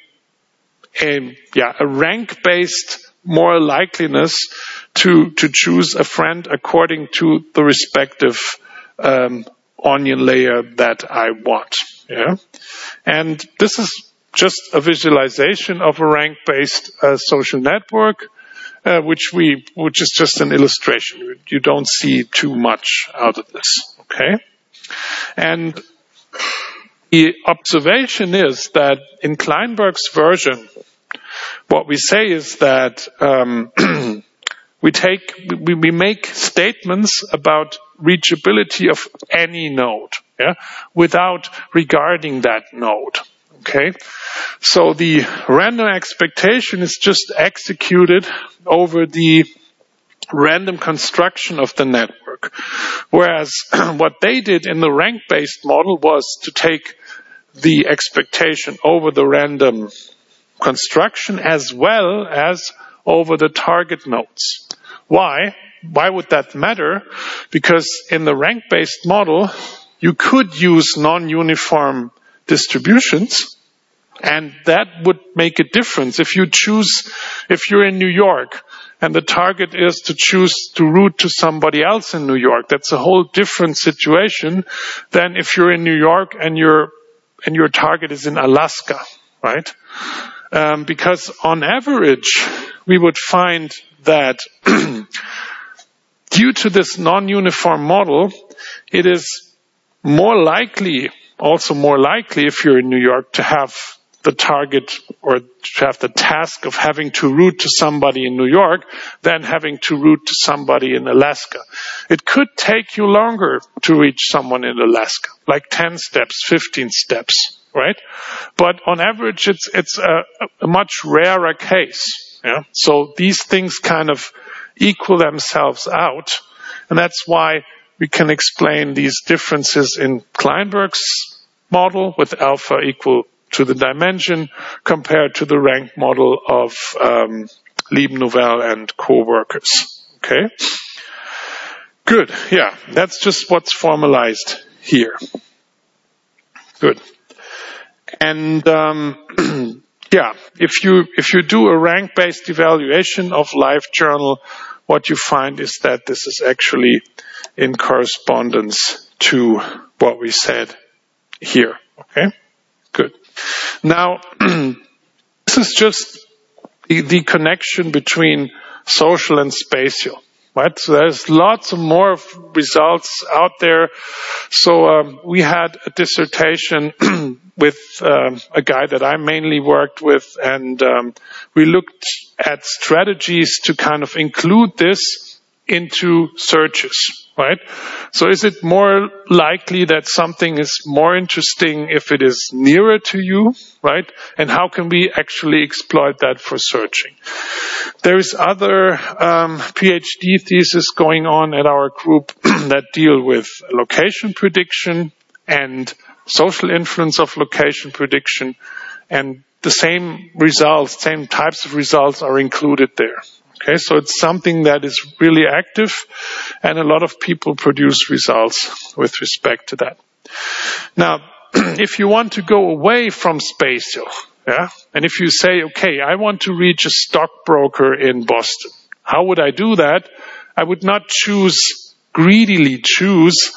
a rank-based more likeliness to choose a friend according to the respective onion layer that I want. And this is just a visualization of a rank-based social network, which is just an illustration. You don't see too much out of this, okay? And the observation is that in Kleinberg's version, what we say is that we make statements about reachability of any node, without regarding that node. Okay, so the random expectation is just executed over the random construction of the network. Whereas what they did in the rank-based model was to take the expectation over the random construction as well as over the target nodes. Why? Why would that matter? Because in the rank-based model, you could use non-uniform distributions, and that would make a difference. If you're in New York and the target is to choose to route to somebody else in New York, that's a whole different situation than if you're in New York and your target is in Alaska, right? Because on average, we would find that due to this non-uniform model, it is also more likely if you're in New York to have the target or to have the task of having to route to somebody in New York than having to route to somebody in Alaska. It could take you longer to reach someone in Alaska, like 10 steps, 15 steps, right? But on average, it's a much rarer case. Yeah? So these things kind of equal themselves out, and that's why we can explain these differences in Kleinberg's model with alpha equal to the dimension compared to the rank model of Lieb-Novell and co-workers. Okay? Good. Yeah, that's just what's formalized here. Good. And yeah, if you do a rank-based evaluation of LiveJournal, what you find is that this is actually in correspondence to what we said here. Okay? Good. Now, this is just the connection between social and spatial, right? So there's lots of more results out there. So we had a dissertation with a guy that I mainly worked with, and we looked at strategies to kind of include this into searches. Right? So is it more likely that something is more interesting if it is nearer to you, right? And how can we actually exploit that for searching? There is other PhD thesis going on at our group that deal with location prediction and social influence of location prediction, and the same results, same types of results are included there. Okay, so it's something that is really active, and a lot of people produce results with respect to that. Now, if you want to go away from spatial, yeah, and if you say, okay, I want to reach a stockbroker in Boston, how would I do that? I would not greedily choose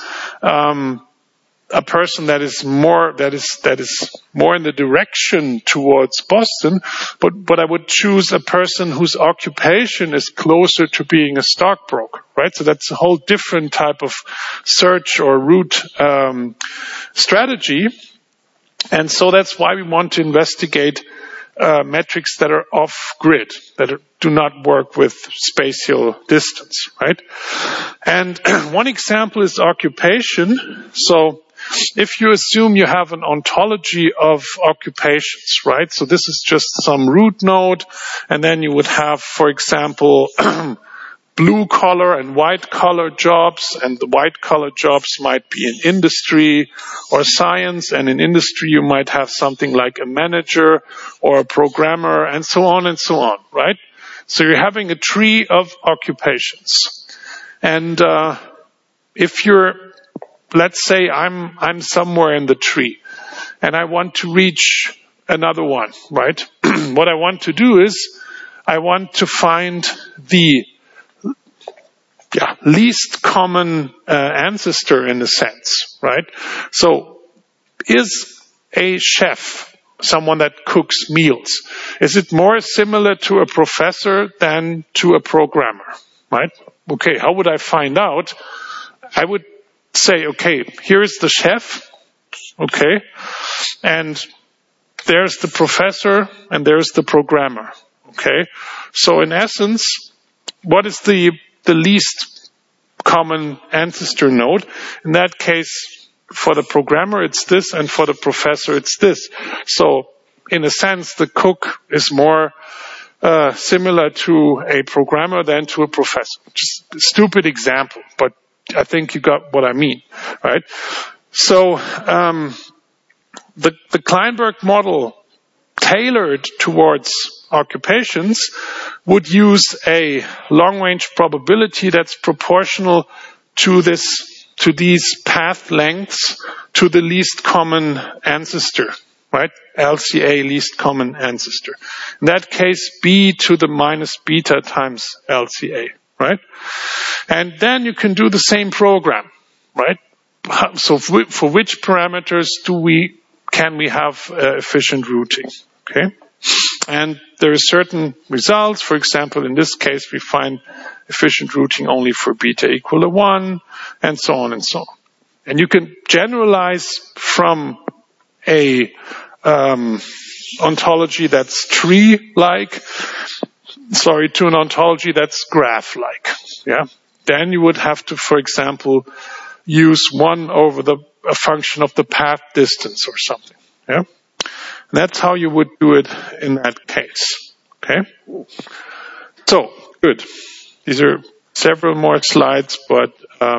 a person that is more in the direction towards Boston, but I would choose a person whose occupation is closer to being a stockbroker, right? So that's a whole different type of search or route strategy, and so that's why we want to investigate metrics that are off-grid, that do not work with spatial distance, right? And one example is occupation. So if you assume you have an ontology of occupations, right? So this is just some root node, and then you would have, for example, blue collar and white collar jobs, and the white collar jobs might be in industry or science, and in industry you might have something like a manager or a programmer, and so on, right? So you're having a tree of occupations. And if you're, let's say I'm somewhere in the tree and I want to reach another one, right? What I want to do is I want to find the least common ancestor in a sense, right? So is a chef someone that cooks meals? Is it more similar to a professor than to a programmer, right? Okay, how would I find out? I would say, okay, here is the chef, okay, and there's the professor and there's the programmer, okay? So in essence, what is the least common ancestor node? In that case, for the programmer it's this, and for the professor it's this. So in a sense, the cook is more similar to a programmer than to a professor. Just a stupid example, but I think you got what I mean, right? So the Kleinberg model tailored towards occupations would use a long-range probability that's proportional to these path lengths to the least common ancestor, right? LCA, least common ancestor. In that case, B to the minus beta times LCA, right? And then you can do the same program, right? So for which parameters can we have efficient routing, okay? And there are certain results. For example, in this case, we find efficient routing only for beta equal to 1, and so on and so on. And you can generalize from a ontology that's tree-like, to an ontology that's graph-like. Yeah. Then you would have to, for example, use 1 over a function of the path distance or something. Yeah. That's how you would do it in that case. Okay? So, good. These are several more slides, but,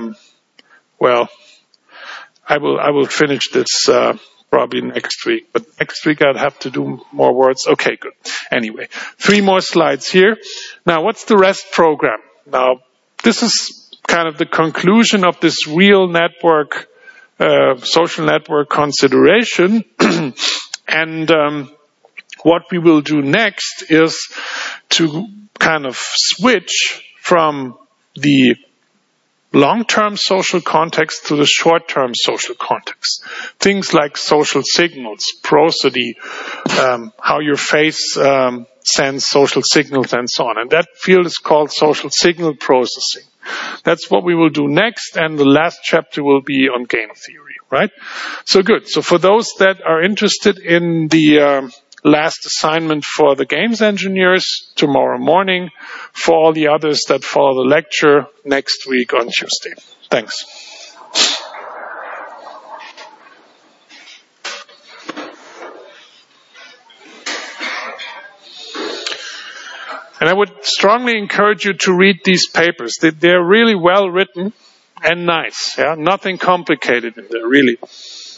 I will finish this, probably next week. But next week I'd have to do more words. Okay, good. Anyway, 3 more slides here. Now, what's the REST program? Now, this is kind of the conclusion of this real network, social network consideration. And what we will do next is to kind of switch from the long-term social context to the short-term social context. Things like social signals, prosody, how your face sends social signals and so on. And that field is called social signal processing. That's what we will do next, and the last chapter will be on game theory, right? So good. So for those that are interested in the last assignment for the games engineers, tomorrow morning. For all the others that follow the lecture, next week on Tuesday. Thanks. And I would strongly encourage you to read these papers. They're really well written and nice. Yeah, nothing complicated in there, really.